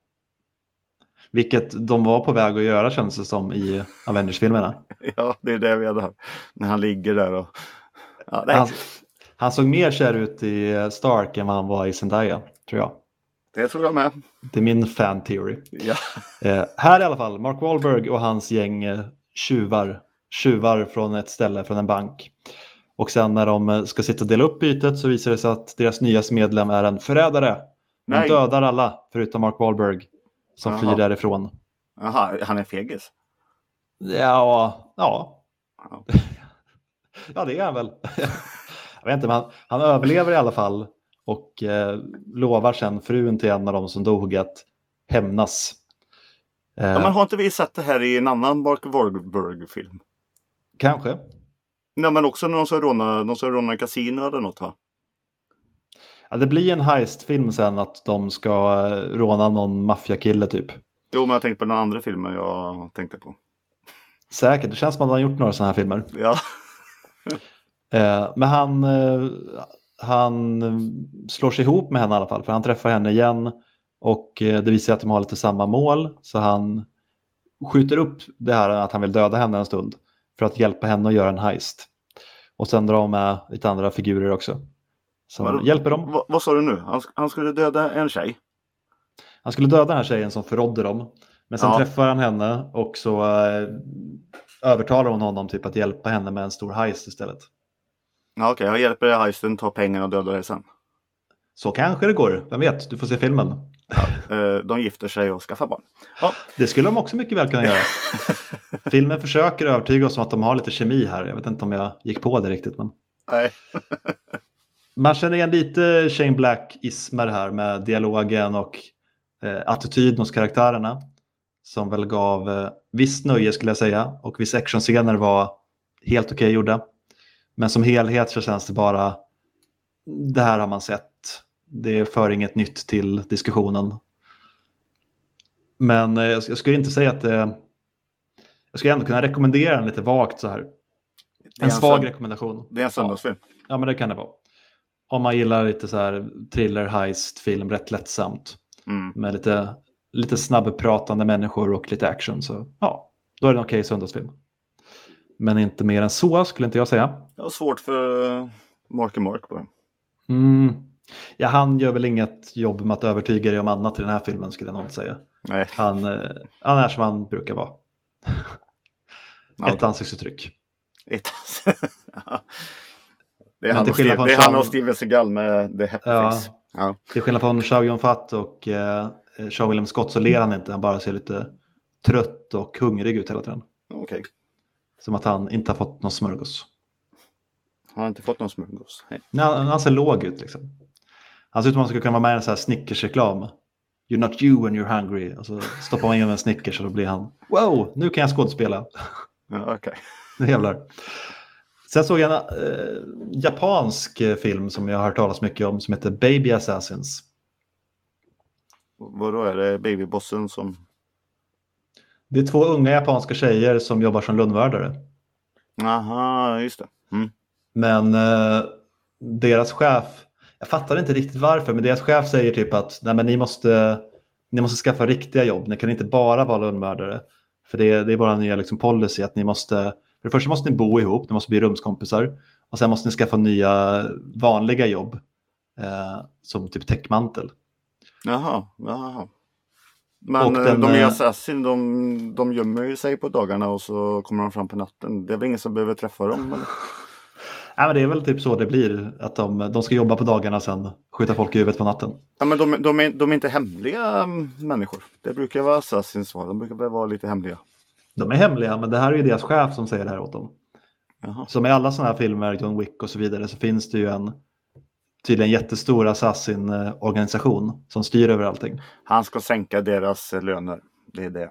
Vilket de var på väg att göra, känns det som, i Avengers-filmerna. Ja, det är det vi hade här. När han ligger där och... Ja, han, han såg mer kär ut i Stark än vad han var i Zendaya, tror jag. Det tror jag med. Det är min fan theory. Ja. Eh, här i alla fall, Mark Wahlberg och hans gäng eh, tjuvar. Tjuvar från ett ställe, från en bank. Och sen när de ska sitta och dela upp bytet så visar det sig att deras nyaste medlem är en förrädare. De dödar alla, förutom Mark Wahlberg, som Jaha. flyr därifrån. Jaha, han är fegis? Ja, ja. Ja, ja det är han väl. Jag vet inte, men han, han överlever i alla fall. Och eh, lovar sen frun till en av dem som dog att hämnas. Eh, ja, men har inte vi sett det här i en annan Mark Wahlberg-film? Kanske. Nej, men också någon som rånar, någon som rånar kasino eller något, va? Ja, det blir en heist-film sen att de ska råna någon maffiakille typ. Jo, men jag tänkte på den andra filmen jag tänkte på. Säkert, det känns som att han har gjort några sådana här filmer. Ja. eh, men han, eh, han slår sig ihop med henne i alla fall. För han träffar henne igen. Och eh, det visar sig att de har lite samma mål. Så han skjuter upp det här att han vill döda henne en stund. För att hjälpa henne att göra en heist. Och sen drar de med lite andra figurer också. Som vad, hjälper dem. Vad, vad sa du nu? Han, han skulle döda en tjej? Han skulle döda den här tjejen som förrådde dem. Men sen ja. träffar han henne och så eh, övertalar hon honom typ att hjälpa henne med en stor heist istället. Ja, okej, okay. Jag hjälper dig heisten, tar pengarna och dödar dig sen. Så kanske det går. Vem vet, du får se filmen. Ja, eh, de gifter sig och skaffar barn. Ja. Det skulle de också mycket väl kunna göra. Filmen försöker övertyga oss om att de har lite kemi här. Jag vet inte om jag gick på det riktigt. Men... Nej. Man känner igen lite Shane Black-ismer här med dialogen och eh, attityden hos karaktärerna. som väl gav eh, visst nöje skulle jag säga. Och vissa actionscener var helt okej gjorda. Men som helhet så känns det bara, det här har man sett. Det för inget nytt till diskussionen. Men eh, jag skulle inte säga att det... Jag skulle ändå kunna rekommendera den lite vagt så här. En, en svag sönd- rekommendation. Det är en söndagsfilm. Ja. ja, men det kan det vara. Om man gillar lite så här thriller, heist, film, rätt lättsamt. Mm. Med lite, lite snabbpratande människor och lite action. Så ja, då är det en okej söndagsfilm. Men inte mer än så skulle inte jag säga. Det var svårt för uh, Marky Mark på den. Mm. Ja, han gör väl inget jobb med att övertyga dig om annat i den här filmen skulle jag nog inte säga. Nej. Han, uh, han är som han brukar vara. Ett okay. ansiktsuttryck. Ett Det är, han och, Steve, det är han och Steven Seagal med The Happy ja, Face. Ja. Till skillnad från Chow Yun-Fat och eh, Sean William Scott så ler han inte. Han bara ser lite trött och hungrig ut hela tiden. Okay. Som att han inte har fått någon smörgås. Han har inte fått någon smörgås? Nej. Nej, han, han ser låg ut liksom. Han ser ut som att han skulle kunna vara med i en sån här Snickers-reklam. You're not you when you're hungry. Och så stoppar man in en Snickers och då blir han, wow, nu kan jag skådespela. Ja, okej. Okay. Jävlar. Sen såg jag en äh, japansk film som jag har hört talas mycket om som heter Baby Assassins. Vadå, är det babybossen som... Det är två unga japanska tjejer som jobbar som lönnvärdare. Aha, just det. Mm. Men äh, deras chef, jag fattar inte riktigt varför, men deras chef säger typ att nej, men ni, måste, ni måste skaffa riktiga jobb. Ni kan inte bara vara lönnvärdare. För det, det är bara en nya liksom, policy att ni måste... För det första måste ni bo ihop, ni måste bli rumskompisar. Och sen måste ni skaffa nya vanliga jobb. Eh, som typ täckmantel. Jaha, jaha. Men och den, de är assassin, de, de gömmer ju sig på dagarna och så kommer de fram på natten. Det är väl ingen som behöver träffa dem? Eller? Ja, men det är väl typ så det blir. Att de, de ska jobba på dagarna och sen skjuta folk i huvudet på natten. Ja, men de, de, är, de är inte hemliga människor. Det brukar vara assassins. De brukar väl vara lite hemliga. De är hemliga, men det här är ju deras chef som säger det här åt dem. Jaha. Som i alla sådana här filmer, John Wick och så vidare, så finns det ju en tydligen jättestor assassin-organisation som styr över allting. Han ska sänka deras löner, det är det.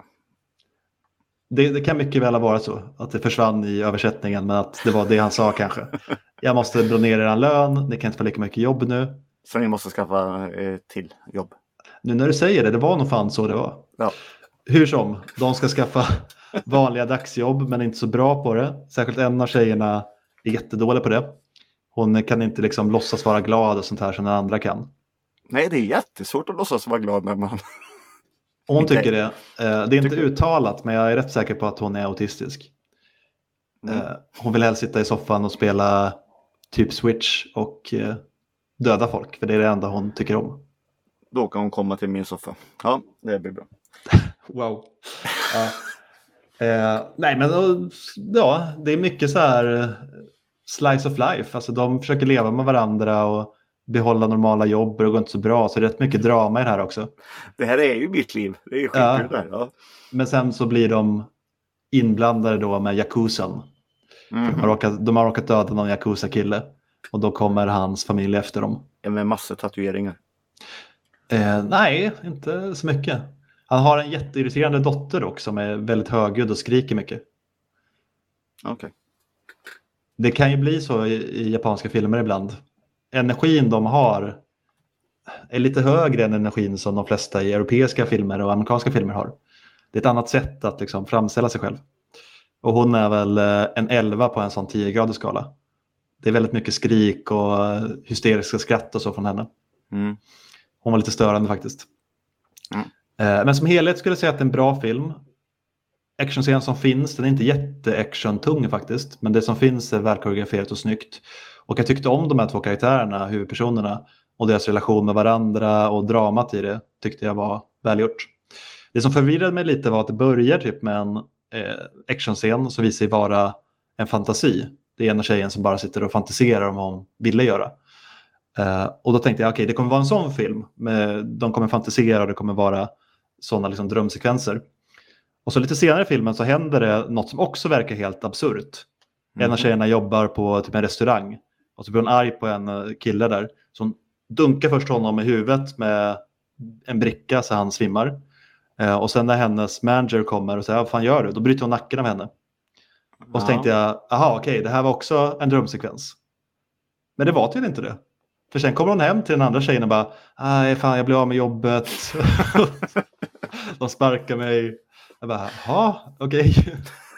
Det, det kan mycket väl ha varit så, att det försvann i översättningen, men att det var det han sa kanske. Jag måste dra ner er lön, ni kan inte få lika mycket jobb nu. Så ni måste skaffa eh, till jobb. Nu när du säger det, det var nog fan så det var. Ja. Hur som, de ska skaffa vanliga dagsjobb men inte så bra på det. Särskilt en av tjejerna är jättedålig på det. Hon kan inte liksom låtsas vara glad och sånt här som den andra kan. Nej, det är jättesvårt att låtsas vara glad när man... Hon tycker det. Det är inte uttalat, men jag är rätt säker på att hon är autistisk. Mm. Hon vill helst sitta i soffan och spela typ Switch och döda folk. För det är det enda hon tycker om. Då kan hon komma till min soffa. Ja, det blir bra. Wow. Ja. Eh, nej, men ja, det är mycket så här slice of life. Alltså de försöker leva med varandra och behålla normala jobb och det går inte så bra. Så det är rätt mycket drama i det här också. Det här är ju mitt liv. Det är ju ja. skitkul där. Ja. Men sen så blir de inblandade då med Yakuzan. Mm. De, har råkat, de har råkat döda någon Yakuza-kille. Och då kommer hans familj efter dem. Med massor tatueringar. Eh, nej, inte så mycket. Han har en jätteirriterande dotter också som är väldigt högljudd och skriker mycket. Okej. Okay. Det kan ju bli så i, i japanska filmer ibland. Energin de har är lite högre än energin som de flesta i europeiska filmer och amerikanska filmer har. Det är ett annat sätt att liksom framställa sig själv. Och hon är väl en elva på en sån tio-gradig skala. Det är väldigt mycket skrik och hysteriska skratt och så från henne. Mm. Hon var lite störande faktiskt. Mm. Men som helhet skulle jag säga att det är en bra film. Actionscenen som finns, den är inte jätte-action-tung faktiskt. Men det som finns är välkoreograferat och snyggt. Och jag tyckte om de här två karaktärerna, huvudpersonerna. Och deras relation med varandra och dramat i det tyckte jag var välgjort. Det som förvirrade mig lite var att det börjar typ med en eh, actionscen som visar sig vara en fantasi. Det är en av tjejen som bara sitter och fantiserar om vad hon ville göra. Uh, och då tänkte jag, okej, okay, det kommer vara en sån film. Med, de kommer fantisera och det kommer vara sådana liksom, drömsekvenser. Och så lite senare i filmen så händer det något som också verkar helt absurt. Mm. En av tjejerna jobbar på typ en restaurang. Och så blir hon arg på en kille där. Så hon dunkar först honom i huvudet med en bricka så han svimmar. Eh, och sen när hennes manager kommer och säger, vad fan gör du? Då bryter hon nacken av henne. Och så Ja. tänkte jag, aha okej, okay, det här var också en drömsekvens. Men det var tydligen inte det. För sen kommer hon hem till den andra tjejen och bara, nej fan jag blev av med jobbet. De sparkar mig. Jag bara, ja okej. Okay.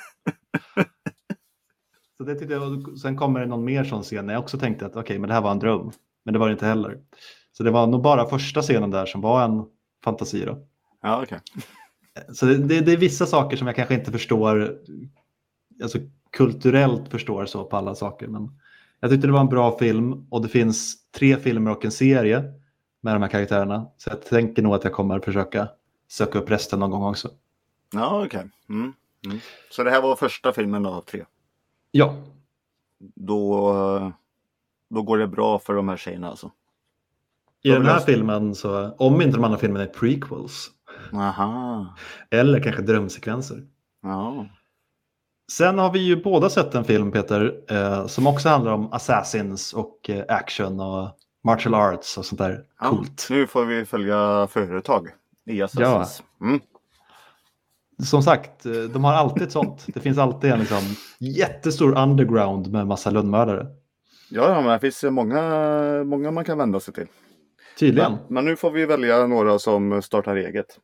Så det tyckte jag, sen kommer det någon mer sån scen när jag också tänkte att okej, okay, men det här var en dröm. Men det var det inte heller. Så det var nog bara första scenen där som var en fantasi då. Ja, okej. Okay. Så det, det, det är vissa saker som jag kanske inte förstår, alltså kulturellt förstår så på alla saker. Men jag tyckte det var en bra film och det finns tre filmer och en serie med de här karaktärerna. Så jag tänker nog att jag kommer försöka söka upp resten någon gång också. Ja, okej. Okay. Mm. Mm. Så det här var första filmen av tre? Ja. Då, då går det bra för de här tjejerna alltså? I den här filmen så, om inte de andra filmerna är prequels. Aha. Eller kanske drömsekvenser. Ja. Sen har vi ju båda sett en film, Peter, eh, som också handlar om assassins och eh, action och martial arts och sånt där Ja, coolt. Nu får vi följa företag i assassins. Ja. Mm. Som sagt, de har alltid ett sånt. Det finns alltid en liksom, jättestor underground med massa lönnmördare. Ja, men det finns många, många man kan vända sig till. Tydligen. Men, men nu får vi välja några som startar eget.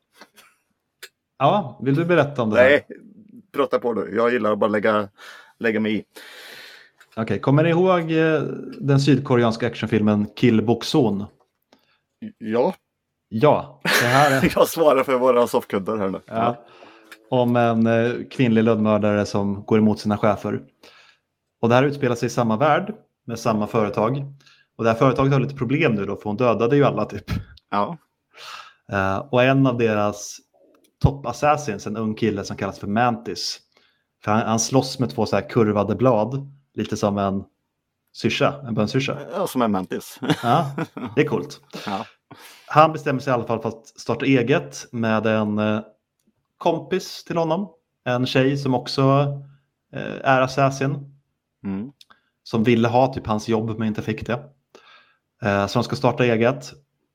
Ja, vill du berätta om det? Nej, här? Prata på du. Jag gillar att bara lägga, lägga mig i. Okej, okay, kommer ni ihåg den sydkoreanska actionfilmen Kill Bok-Son? Ja. Ja, det här är... Jag svarar för våra soffkuddar här nu. Ja. Om en kvinnlig lönnmördare som går emot sina chefer. Och det här utspelar sig i samma värld med samma företag. Och det här företaget har lite problem nu då, för hon dödade ju alla typ. Ja. Uh, och en av deras top assassins, en ung kille som kallas för Mantis. För han, han slåss med två så här kurvade blad, lite som en syrsa, en bönsyrsa. Ja, som en Mantis. Ja, det är coolt. Ja. Han bestämmer sig i alla fall för att starta eget med en uh, kompis till honom. En tjej som också uh, är assassin. Mm. Som ville ha typ hans jobb men inte fick det. Uh, så de ska starta eget.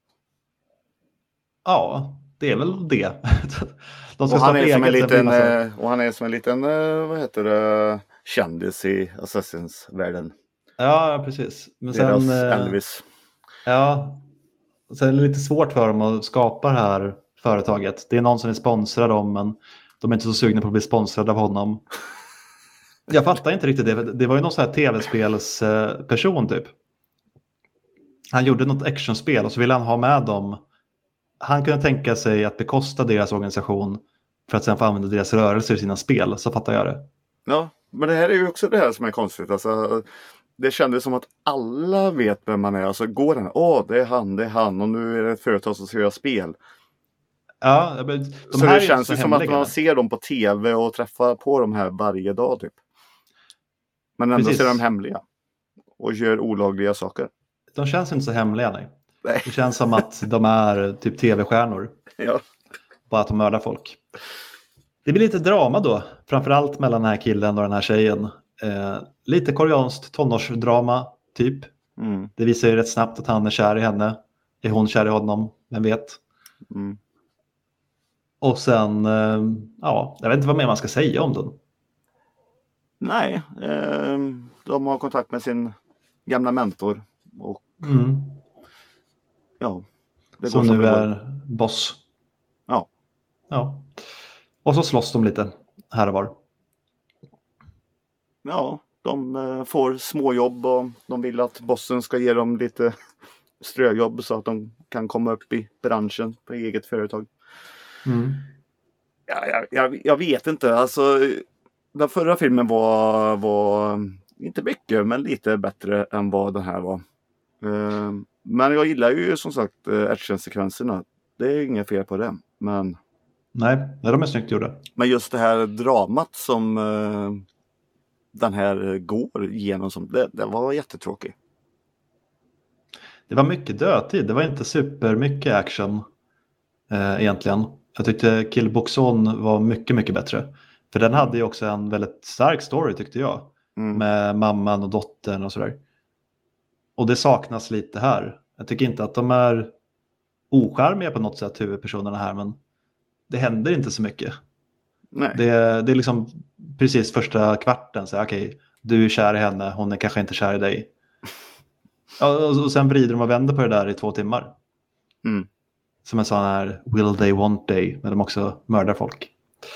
Ja, det är väl det. De ska och, han är som en liten, massa... och han är som en liten, vad heter det, kändis i Assassins-världen. Ja, precis. Men Deras sen, Elvis. Ja, sen är det lite svårt för dem att skapa det här företaget. Det är någon som är sponsrad dem, men de är inte så sugna på att bli sponsrade av honom. Jag fattar inte riktigt det. Det var ju någon sån här tv-spelsperson typ. Han gjorde något actionspel och så ville han ha med dem. Han kunde tänka sig att bekosta deras organisation för att sen få använda deras rörelser i sina spel, så fattar jag det. Ja, men det här är ju också det här som är konstigt. Alltså, det kändes som att alla vet vem man är. Alltså går den, åh det är han, det är han och nu är det ett företag som ska göra spel. Ja, de så här det känns ju som hemliga. Att man ser dem på tv och träffar på de här varje dag typ. Men ändå Precis. ser de hemliga och gör olagliga saker. De känns inte så hemliga, nej. nej. Det känns som att de är typ tv-stjärnor. Ja. Bara att de mördar folk. Det blir lite drama då. Framförallt mellan den här killen och den här tjejen. Eh, lite koreanskt tonårsdrama typ. Mm. Det visar ju rätt snabbt att han är kär i henne. Är hon kär i honom? Vem vet? Mm. Och sen, eh, ja, jag vet inte vad mer man ska säga om den. Nej, eh, de har kontakt med sin gamla mentor. Och Mm. ja. Det som går som nu det är går. boss. Ja. Ja. Och så slåss de lite här och var. Ja, de eh, får småjobb och de vill att bossen ska ge dem lite ströjobb så att de kan komma upp i branschen på eget företag. Mm. Ja, jag, jag, jag vet inte, alltså den förra filmen var, var inte mycket men lite bättre än vad den här var. Eh, men jag gillar ju som sagt actionsekvenserna. Det är inget fel på det, men Nej, de är snyggt gjorda. Men just det här dramat som eh, den här går igenom, som, det, det var jättetråkigt. Det var mycket dödtid. Det var inte super mycket action eh, egentligen. Jag tyckte Kill Bok-Son var mycket, mycket bättre. För den hade ju också en väldigt stark story tyckte jag. Mm. Med mamman och dottern och sådär. Och det saknas lite här. Jag tycker inte att de är ocharmiga på något sätt, huvudpersonerna här. Men det händer inte så mycket. Nej. Det, det är liksom precis första kvarten. Så okej, okay, du är kär i henne, hon är kanske inte kär i dig. Ja, och, och sen vrider de och vänder på det där i två timmar. Mm. Som en sån här will they, won't they, när de också mördar folk.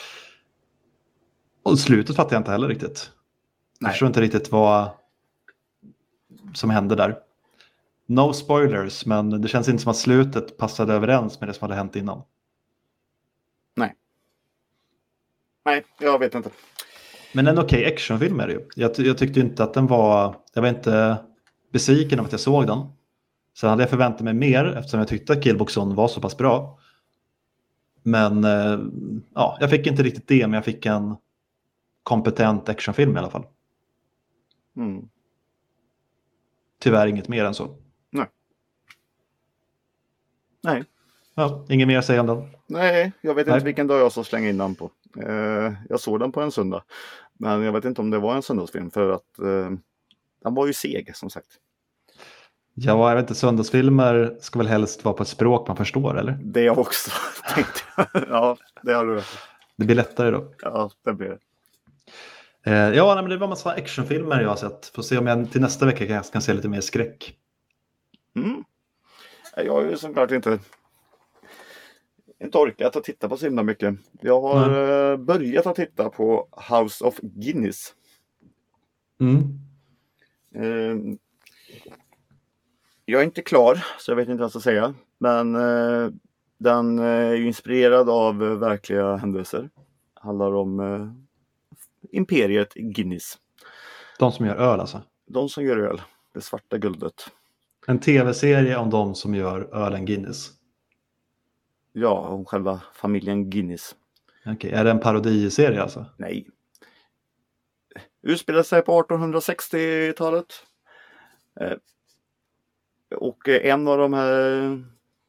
Och slutet fattar jag inte heller riktigt. Nej. Jag förstår inte riktigt vad som hände där. No spoilers, men det känns inte som att slutet passade överens med det som hade hänt innan. Nej. Nej, jag vet inte. Men en okej okay actionfilm är det ju. Jag, jag tyckte inte att den var... Jag var inte besviken om att jag såg den. Sen hade jag förväntat mig mer eftersom jag tyckte att Killboxon var så pass bra. Men ja, jag fick inte riktigt det, men jag fick en kompetent actionfilm i alla fall. Mm. Tyvärr inget mer än så. Nej. Nej. Ja, inget mer att säga om den. Nej, jag vet Nej. inte vilken dag jag ska slänga in den på. Eh, jag såg den på en söndag. Men jag vet inte om det var en söndagsfilm för att eh, den var ju seg som sagt. Ja, jag vet inte, söndagsfilmer ska väl helst vara på ett språk man förstår, eller? Det jag också tänkte. Ja, det har du rätt. Det blir lättare då. Ja, det blir det. Eh, ja, nej, men det var en massa actionfilmer jag har sett. Får se om jag till nästa vecka kan, kan se lite mer skräck. Mm. Jag har ju såklart inte inte orkat att titta på så himla mycket. Jag har mm. börjat att titta på House of Guinness. Mm. Eh, jag är inte klar, så jag vet inte vad jag ska säga. Men eh, den är ju inspirerad av eh, verkliga händelser. Handlar om eh, imperiet Guinness. De som gör öl alltså? De som gör öl. Det svarta guldet. En tv-serie om de som gör ölen Guinness? Ja, om själva familjen Guinness. Okej, okay. Är det en parodiserie alltså? Nej. Utspelar sig på artonhundrasextiotalet. Eh, och en av de här...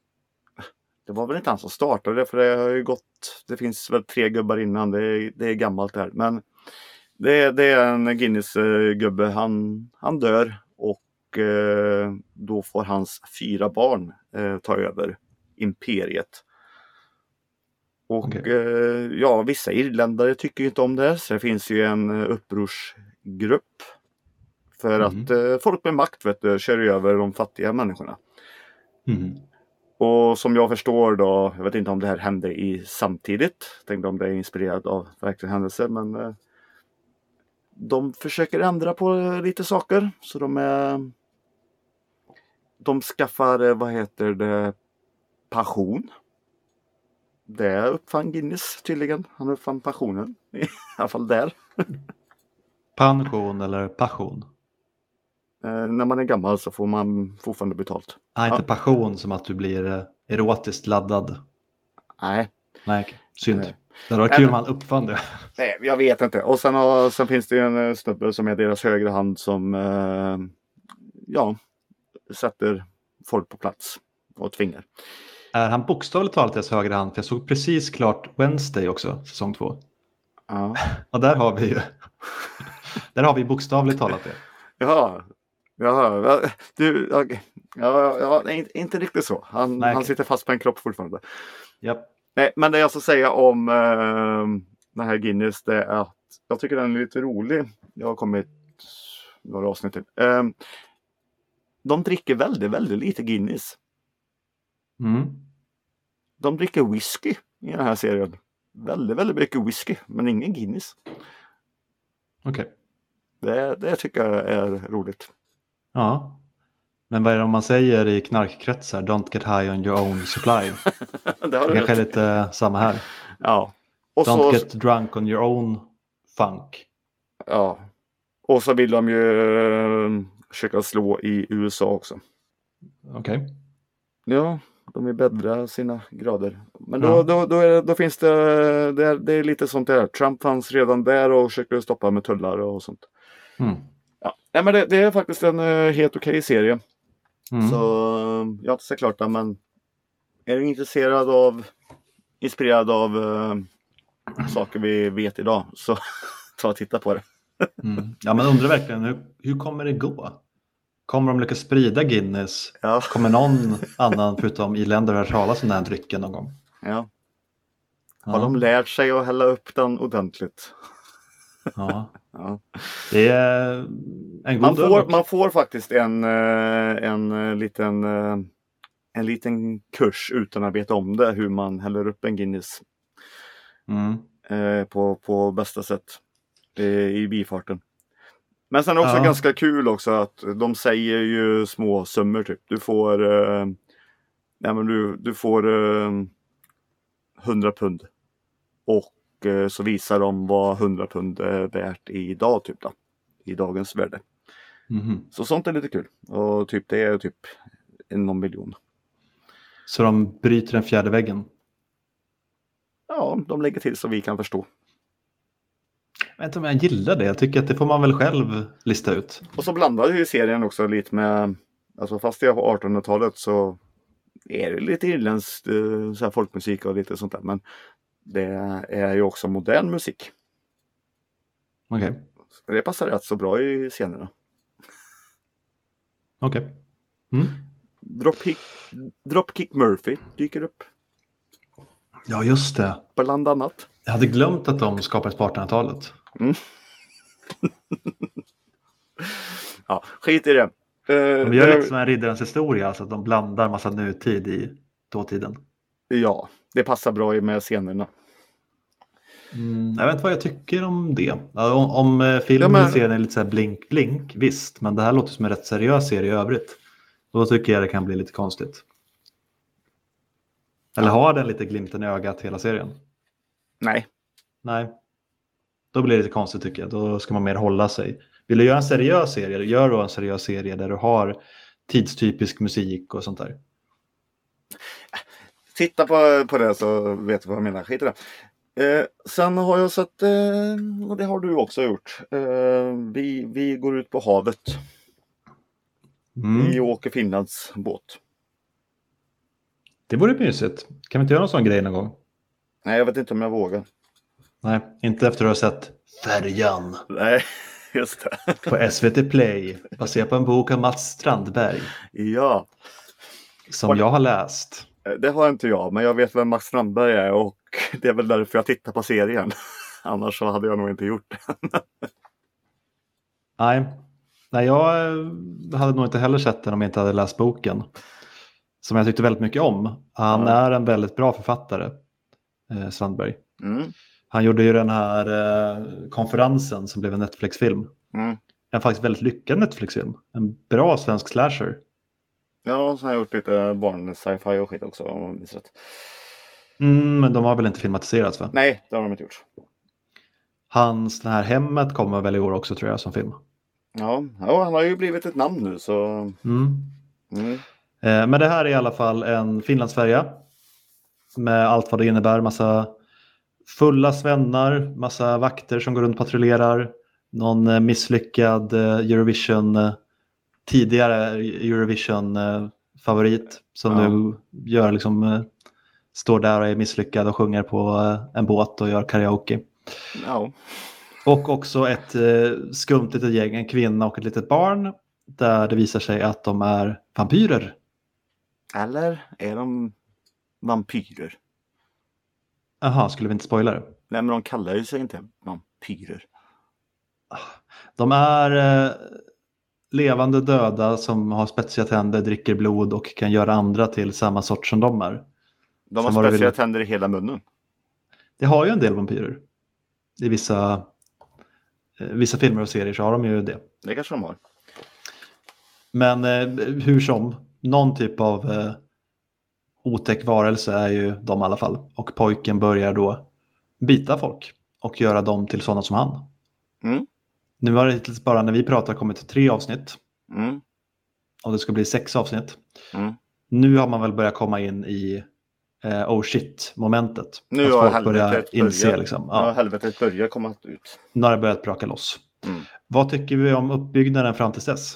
Det var väl inte han som startade det, för det har ju gått... Det finns väl tre gubbar innan, det är, det är gammalt det här. Men det, det är en Guinness-gubbe, han, han dör och eh, då får hans fyra barn eh, ta över imperiet. Och okay. eh, ja, vissa irländare tycker ju inte om det, så det finns ju en upprorsgrupp. För mm. att eh, folk med makt vet du, kör över de fattiga människorna. Mm. Och som jag förstår då, jag vet inte om det här hände i samtidigt. Jag tänkte om det är inspirerat av verkliga händelser, men eh, de försöker ändra på lite saker. Så de är... De skaffar, vad heter det, passion. Det uppfann Guinness tydligen. Han uppfann passionen. I alla fall där. Pension eller passion? Eh, när man är gammal så får man fortfarande betalt. Ah, inte ja. Passion som att du blir erotiskt laddad. Nej. Nej, synd. Nej. Det var kul om han uppfann det. Nej, jag vet inte. Och sen, har, sen finns det en snubbe som är deras högra hand som eh, ja, sätter folk på plats och tvingar. Är han bokstavligt talat deras högra hand? För jag såg precis klart Wednesday också, säsong två. Ja. Och där har vi ju där har vi bokstavligt talat det. Ja, ja, du, ja, ja, ja inte, inte riktigt så. Han, Nej, han sitter fast på en kropp fortfarande. Yep. Nej, men det jag ska säga om eh, den här Guinness, det är att jag tycker den är lite rolig. Jag har kommit några avsnitt till. Eh, de dricker väldigt, väldigt lite Guinness. Mm. De dricker whisky i den här serien. Väldigt, väldigt mycket whisky, men ingen Guinness. Okej. Okay. Det, det tycker jag är roligt. Ja. Men vad är det om man säger i knarkkretsar? Don't get high on your own supply. det har det kanske är lite samma här. Ja. Och Don't så... get drunk on your own funk. Ja. Och så vill de ju försöka slå i U S A också. Okej. Okay. Ja, de vill bättra sina grader. Men då, ja. då, då, är, då finns det, det är, det är lite sånt där. Trump fanns redan där och försöker stoppa med tullar och sånt. Mm. Ja. Nej, men det, det är faktiskt en uh, helt okej okay serie. Mm. Så uh, jag har inte så klart det, men är du intresserad av, inspirerad av uh, saker vi vet idag, så ta och titta på det. Mm. Ja, men undrar verkligen, hur, hur kommer det gå? Kommer de lyckas sprida Guinness? Ja. Kommer någon annan förutom i länder att höra talas om den här drycken någon gång? Ja. Har de lärt sig att hälla upp den ordentligt? Ja. Ja. Det är en god Man får, öl. man får faktiskt en, en, liten, en liten kurs utan att veta om det. Hur man häller upp en Guinness Mm. på, på bästa sätt i bifarten. Men sen är det också Ja. ganska kul också att de säger ju små summor typ. Du får, eh, nej men du, du får eh, hundra pund. Och eh, så visar de vad hundra pund är värt idag typ då. I dagens värde. Mm. Så sånt är lite kul. Och typ det är typ någon miljon. Så de bryter den fjärde väggen? Ja, de lägger till så vi kan förstå. Jag vet inte om jag gillar det. Jag tycker att det får man väl själv lista ut. Och så blandar ju serien också lite med, alltså fast det är på artonhundratalet så är det lite irländskt så här folkmusik och lite sånt där. Men det är ju också modern musik. Okej. Okay. Så det passar rätt så bra i scenerna. Okej. Okay. Mm. Dropkick, Dropkick Murphy dyker upp. Ja, just det. Bland annat. Jag hade glömt att de skapades på artonhundratalet. Mm. Ja, skit i det. De gör det... lite som en riddarens historia, alltså att de blandar massa nutid i dåtiden. Ja, det passar bra med scenerna. Mm, jag vet inte vad jag tycker om det. Om, om filmen ja, men... serien är lite så här blink-blink, visst. Men det här låter som en rätt seriös serie i övrigt. Då tycker jag det kan bli lite konstigt. Eller ja. Har den lite glimten i ögat hela serien? Nej. Nej. Då blir det lite konstigt tycker jag. Då ska man mer hålla sig. Vill du göra en seriös serie, gör då en seriös serie där du har tidstypisk musik och sånt där. Titta på, på det så vet du vad jag menar. Skit i det. Eh, sen har jag sett, eh, och det har du också gjort. Eh, vi, vi går ut på havet. Mm. Vi åker Finlands båt. Det vore mysigt. Kan vi inte göra någon sån grej någon gång? Nej, jag vet inte om jag vågar. Nej, inte efter att du har sett Färjan. Nej, just det. På S V T Play. Baserat på en bok av Mats Strandberg. Ja. Som och jag har läst. Det har inte jag, men jag vet vem Mats Strandberg är och det är väl därför jag tittar på serien. Annars så hade jag nog inte gjort det. Nej. Nej, jag hade nog inte heller sett den om jag inte hade läst boken. Som jag tyckte väldigt mycket om. Han mm. är en väldigt bra författare, eh, Strandberg. Mm. Han gjorde ju den här eh, konferensen som blev en Netflix-film. Mm. En faktiskt väldigt lyckad Netflix-film. En bra svensk slasher. Ja, så har jag gjort lite barn-sci-fi och skit också. Om jag minns rätt. Mm, men de har väl inte filmatiserats va? Nej, det har de inte gjort. Hans, den här Hemmet kommer väl i år också tror jag som film. Ja, ja han har ju blivit ett namn nu så... Mm. Mm. Eh, men det här är i alla fall en Finlandsfärja. Med allt vad det innebär. Massa fulla svennar. Massa vakter som går runt och patrullerar. Någon misslyckad Eurovision... Tidigare Eurovision-favorit. Som ja. Nu gör liksom... Står där och är misslyckad och sjunger på en båt och gör karaoke. Ja. Och också ett skumt litet gäng, en kvinna och ett litet barn. Där det visar sig att de är vampyrer. Eller är de vampyrer? Jaha, skulle vi inte spoila det? Nej, men de kallar ju sig inte vampyrer. De är eh, levande döda som har spetsiga tänder, dricker blod och kan göra andra till samma sort som de är. De har spetsiga vill... tänder i hela munnen. Det har ju en del vampyrer. I vissa, eh, vissa filmer och serier så har de ju det. Det kanske de har. Men eh, hur som, någon typ av eh, otäck varelse är ju de i alla fall. Och pojken börjar då bita folk och göra dem till sådana som han. Mm. Nu har det hittills bara när vi pratar kommit till tre avsnitt. Mm. Och det ska bli sex avsnitt. Mm. Nu har man väl börjat komma in i eh, oh shit-momentet. Nu att har folk helvetet börjar inse börjar, liksom. Ja. Ja, helvetet börjar komma ut. Nu har det börjat braka loss. Mm. Vad tycker vi om uppbyggnaden fram till dess?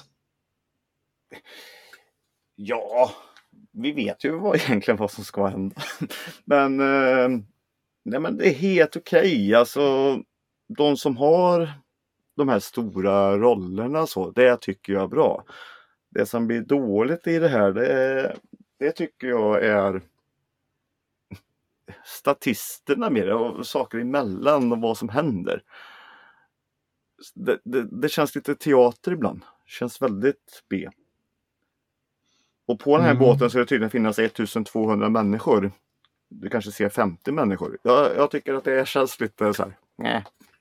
Ja, vi vet ju vad egentligen vad som ska hända. Men, eh, nej, men det är helt okej. Okay. Alltså, de som har de här stora rollerna så, det tycker jag är bra. Det som blir dåligt i det här, det, det tycker jag är statisterna med det och saker emellan och vad som händer. Det, det, det känns lite teater ibland. Det känns väldigt B. Och på den här mm. båten så är det tydligen finnas ettusentvåhundra människor. Du kanske ser femtio människor. Jag, jag tycker att det känns lite så här. Nej.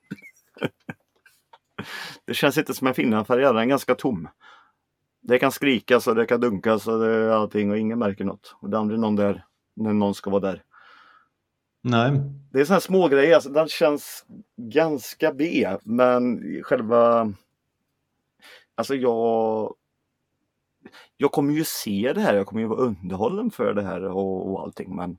Det känns inte som en Finlandsfärja, den är ganska tom. Det kan skrikas och det kan dunkas och det är allting och ingen märker något. Och det är aldrig någon där när någon ska vara där. Nej. Det är sådana små grejer, alltså, den känns ganska B, men själva, alltså jag jag kommer ju se det här, jag kommer ju vara underhållen för det här och, och allting, men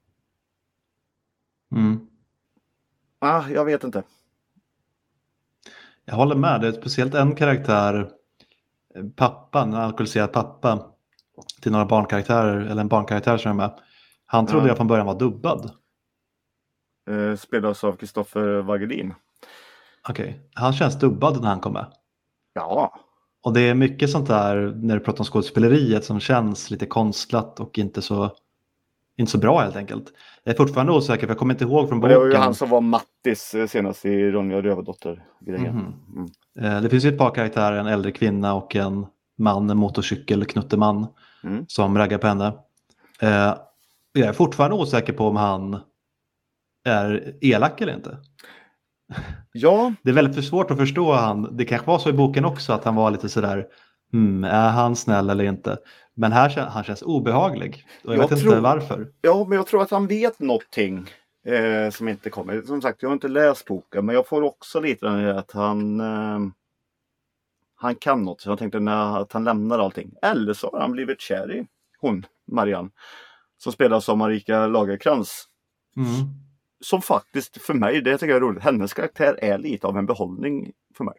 mm. ah, jag vet inte. Jag håller med, det är speciellt en karaktär, pappan, en alkoholiserad pappa till några barnkaraktärer, eller en barnkaraktär som är med. Han trodde ja. jag från början var dubbad. Uh, spelas av Kristoffer Wagelin. Okej, okay. Han känns dubbad när han kom med. Ja. Och det är mycket sånt där när du pratar om skådespeleriet som känns lite konstlat och inte så, inte så bra helt enkelt. Jag är fortfarande osäker för jag kommer inte ihåg från boken. Det var ju han som var Mattis senast i Ronja Rövardotter-grejen. Mm-hmm. Mm. Det finns ju ett par karaktärer, en äldre kvinna och en man, en motorcykelknutteman mm. som raggar på henne. Jag är fortfarande osäker på om han är elak eller inte. Ja. Det är väldigt för svårt att förstå han. Det kanske var så i boken också att han var lite sådär, hmm, är han snäll eller inte? Men här han känns obehaglig. Och jag, jag vet tror, inte varför. Ja, men jag tror att han vet någonting eh, som inte kommer. Som sagt, jag har inte läst boken, men jag får också lite att han eh, han kan något. Så jag tänkte när, att han lämnar allting. Eller så har han blivit kär i hon, Marianne, som spelar som Marika Lagerkrans. Mm. Som faktiskt för mig, det tycker jag är roligt, hennes karaktär är lite av en behållning för mig.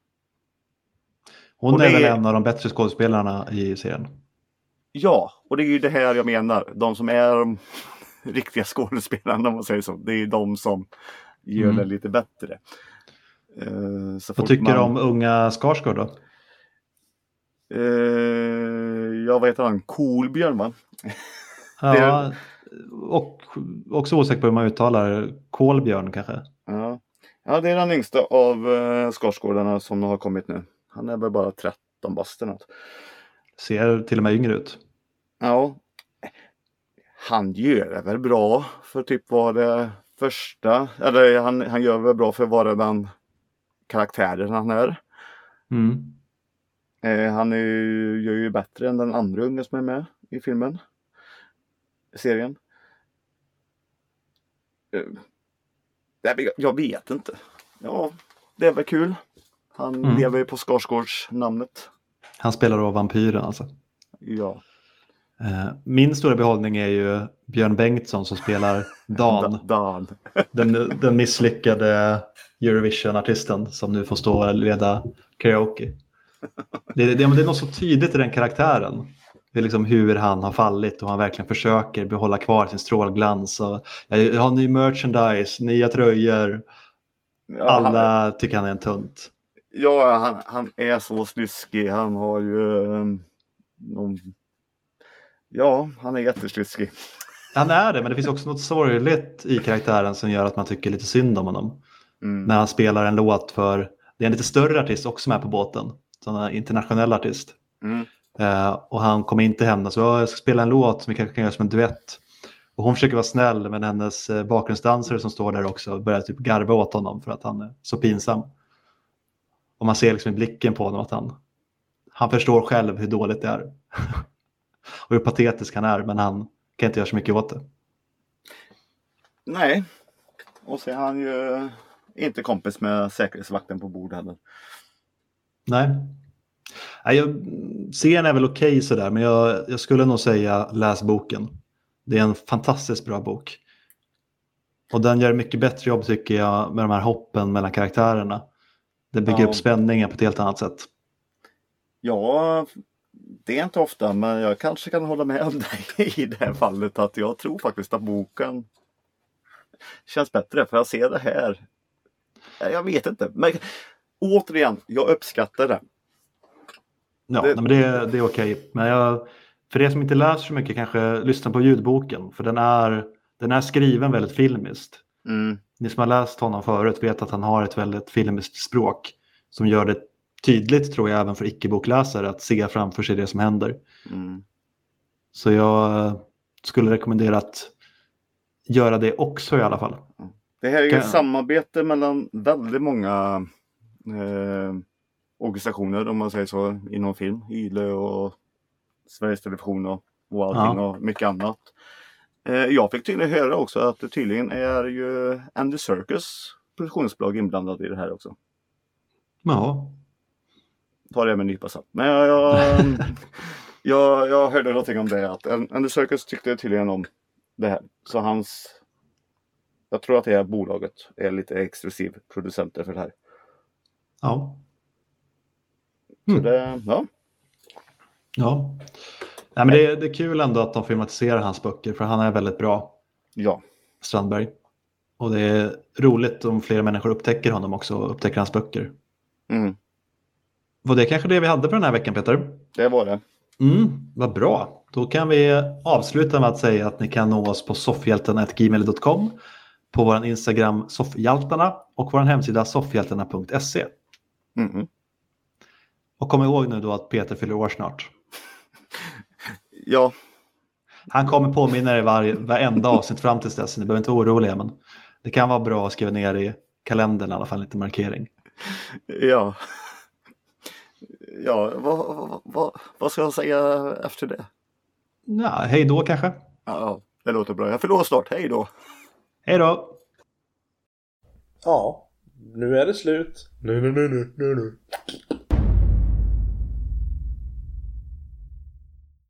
Hon och är väl är... en av de bättre skådespelarna i serien. Ja, och det är ju det här jag menar. De som är de riktiga skådespelarna, om man säger så. Det är de som gör mm. det lite bättre. Uh, så Vad tycker man... du om unga Skarsgård då? Uh, jag vet han, Kolbjörn va? Ja, är... och också osäker på hur man uttalar Kolbjörn kanske. Ja. ja, det är den yngsta av uh, Skarsgårdarna som har kommit nu. Han är väl bara tretton bast eller något. Ser till och med yngre ut. Ja. Han gör det väl bra för typ var det första. Eller han, han gör väl bra för att vara den karaktären han är. Mm. Eh, han är ju, gör ju bättre än den andra ungen som är med i filmen. Serien. Eh, jag, jag vet inte. Ja, det är väl kul. Han mm. lever ju på Skarsgårds namnet. Han spelar då vampyren alltså. Ja. Min stora behållning är ju Björn Bengtsson som spelar Dan. Dan. Den, den misslyckade Eurovision-artisten som nu får stå och leda karaoke. Det, det, det är något så tydligt i den karaktären. Det är liksom hur han har fallit och han verkligen försöker behålla kvar sin strålglans. Och jag har ny merchandise, nya tröjor. Ja, alla han... tycker han är en tunt. Ja, han, han är så slyskig. Han har ju um, någon... Ja, han är jätteslyskig. Han är det, men det finns också något sorgligt i karaktären som gör att man tycker lite synd om honom. Mm. När han spelar en låt för... Det är en lite större artist också med på båten. En internationell artist. Mm. Uh, och han kommer in till henne och så jag ska spela en låt som vi kanske kan göra som en duett. Och hon försöker vara snäll, men hennes uh, bakgrundsdansare som står där också börjar typ garva åt honom för att han är så pinsam. Och man ser liksom i blicken på honom att han, han förstår själv hur dåligt det är. Och hur patetisk han är, men han kan inte göra så mycket åt det. Nej. Och så är han ju inte kompis med säkerhetsvakten på bordet heller. Nej. Nej jag, serien är väl okej okay sådär, men jag, jag skulle nog säga läs boken. Det är en fantastiskt bra bok. Och den gör mycket bättre jobb tycker jag med de här hoppen mellan karaktärerna. Det bygger ja. upp spänningen på ett helt annat sätt. Ja, det är inte ofta, men jag kanske kan hålla med om dig i det här fallet att jag tror faktiskt att boken känns bättre för jag ser det här. Jag vet inte, men återigen, jag uppskattar det. Ja, det, men det, det är okej. Men jag, för det som inte läser så mycket kanske lyssna på ljudboken, för den är, den är skriven väldigt filmiskt. Mm. Ni som har läst honom förut vet att han har ett väldigt filmiskt språk som gör det tydligt, tror jag, även för icke-bokläsare att se framför sig det som händer. Mm. Så jag skulle rekommendera att göra det också i alla fall. Det här är ju Kan- ett samarbete mellan väldigt många eh, organisationer, om man säger så, inom film. Yle och Sveriges Television och, och allting Ja. och mycket annat. Eh, jag fick tydligen höra också att det tydligen är ju Andy Serkis produktionsbolag inblandad i det här också. Ja, Ta det med en nypa salt. Men jag, jag, jag, jag hörde någonting om det. Att Andy Serkis tyckte tydligen om det här. Så hans... Jag tror att det här bolaget är lite exklusiv producenter för det här. ja. Så Mm. det, ja. Ja. Nej, men det, är, det är kul ändå att de filmatiserar hans böcker, för han är väldigt bra, Ja. Strandberg. Och det är roligt om fler människor upptäcker honom också och upptäcker hans böcker. Mm, Var det kanske det vi hade för den här veckan, Peter? det var det. Mm, vad bra. Då kan vi avsluta med att säga att ni kan nå oss på soffhjältarna snabel-a gmail punkt com, på vår Instagram soffhjältarna och vår hemsida soffhjältarna punkt se. Mm. Och kom ihåg nu då att Peter fyller år snart. Ja, Han kommer påminna er varje, varenda avsnitt fram till dess. Ni behöver inte oroliga, men det kan vara bra att skriva ner i kalendern i alla fall, lite markering. ja. Ja, vad, vad, vad, vad ska jag säga efter det? Ja, hej då kanske. Ja, det låter bra. Jag förlorar snart. Hej då. Hej då. Ja, nu är det slut. Nu, nu, nu, nu, nu, nu.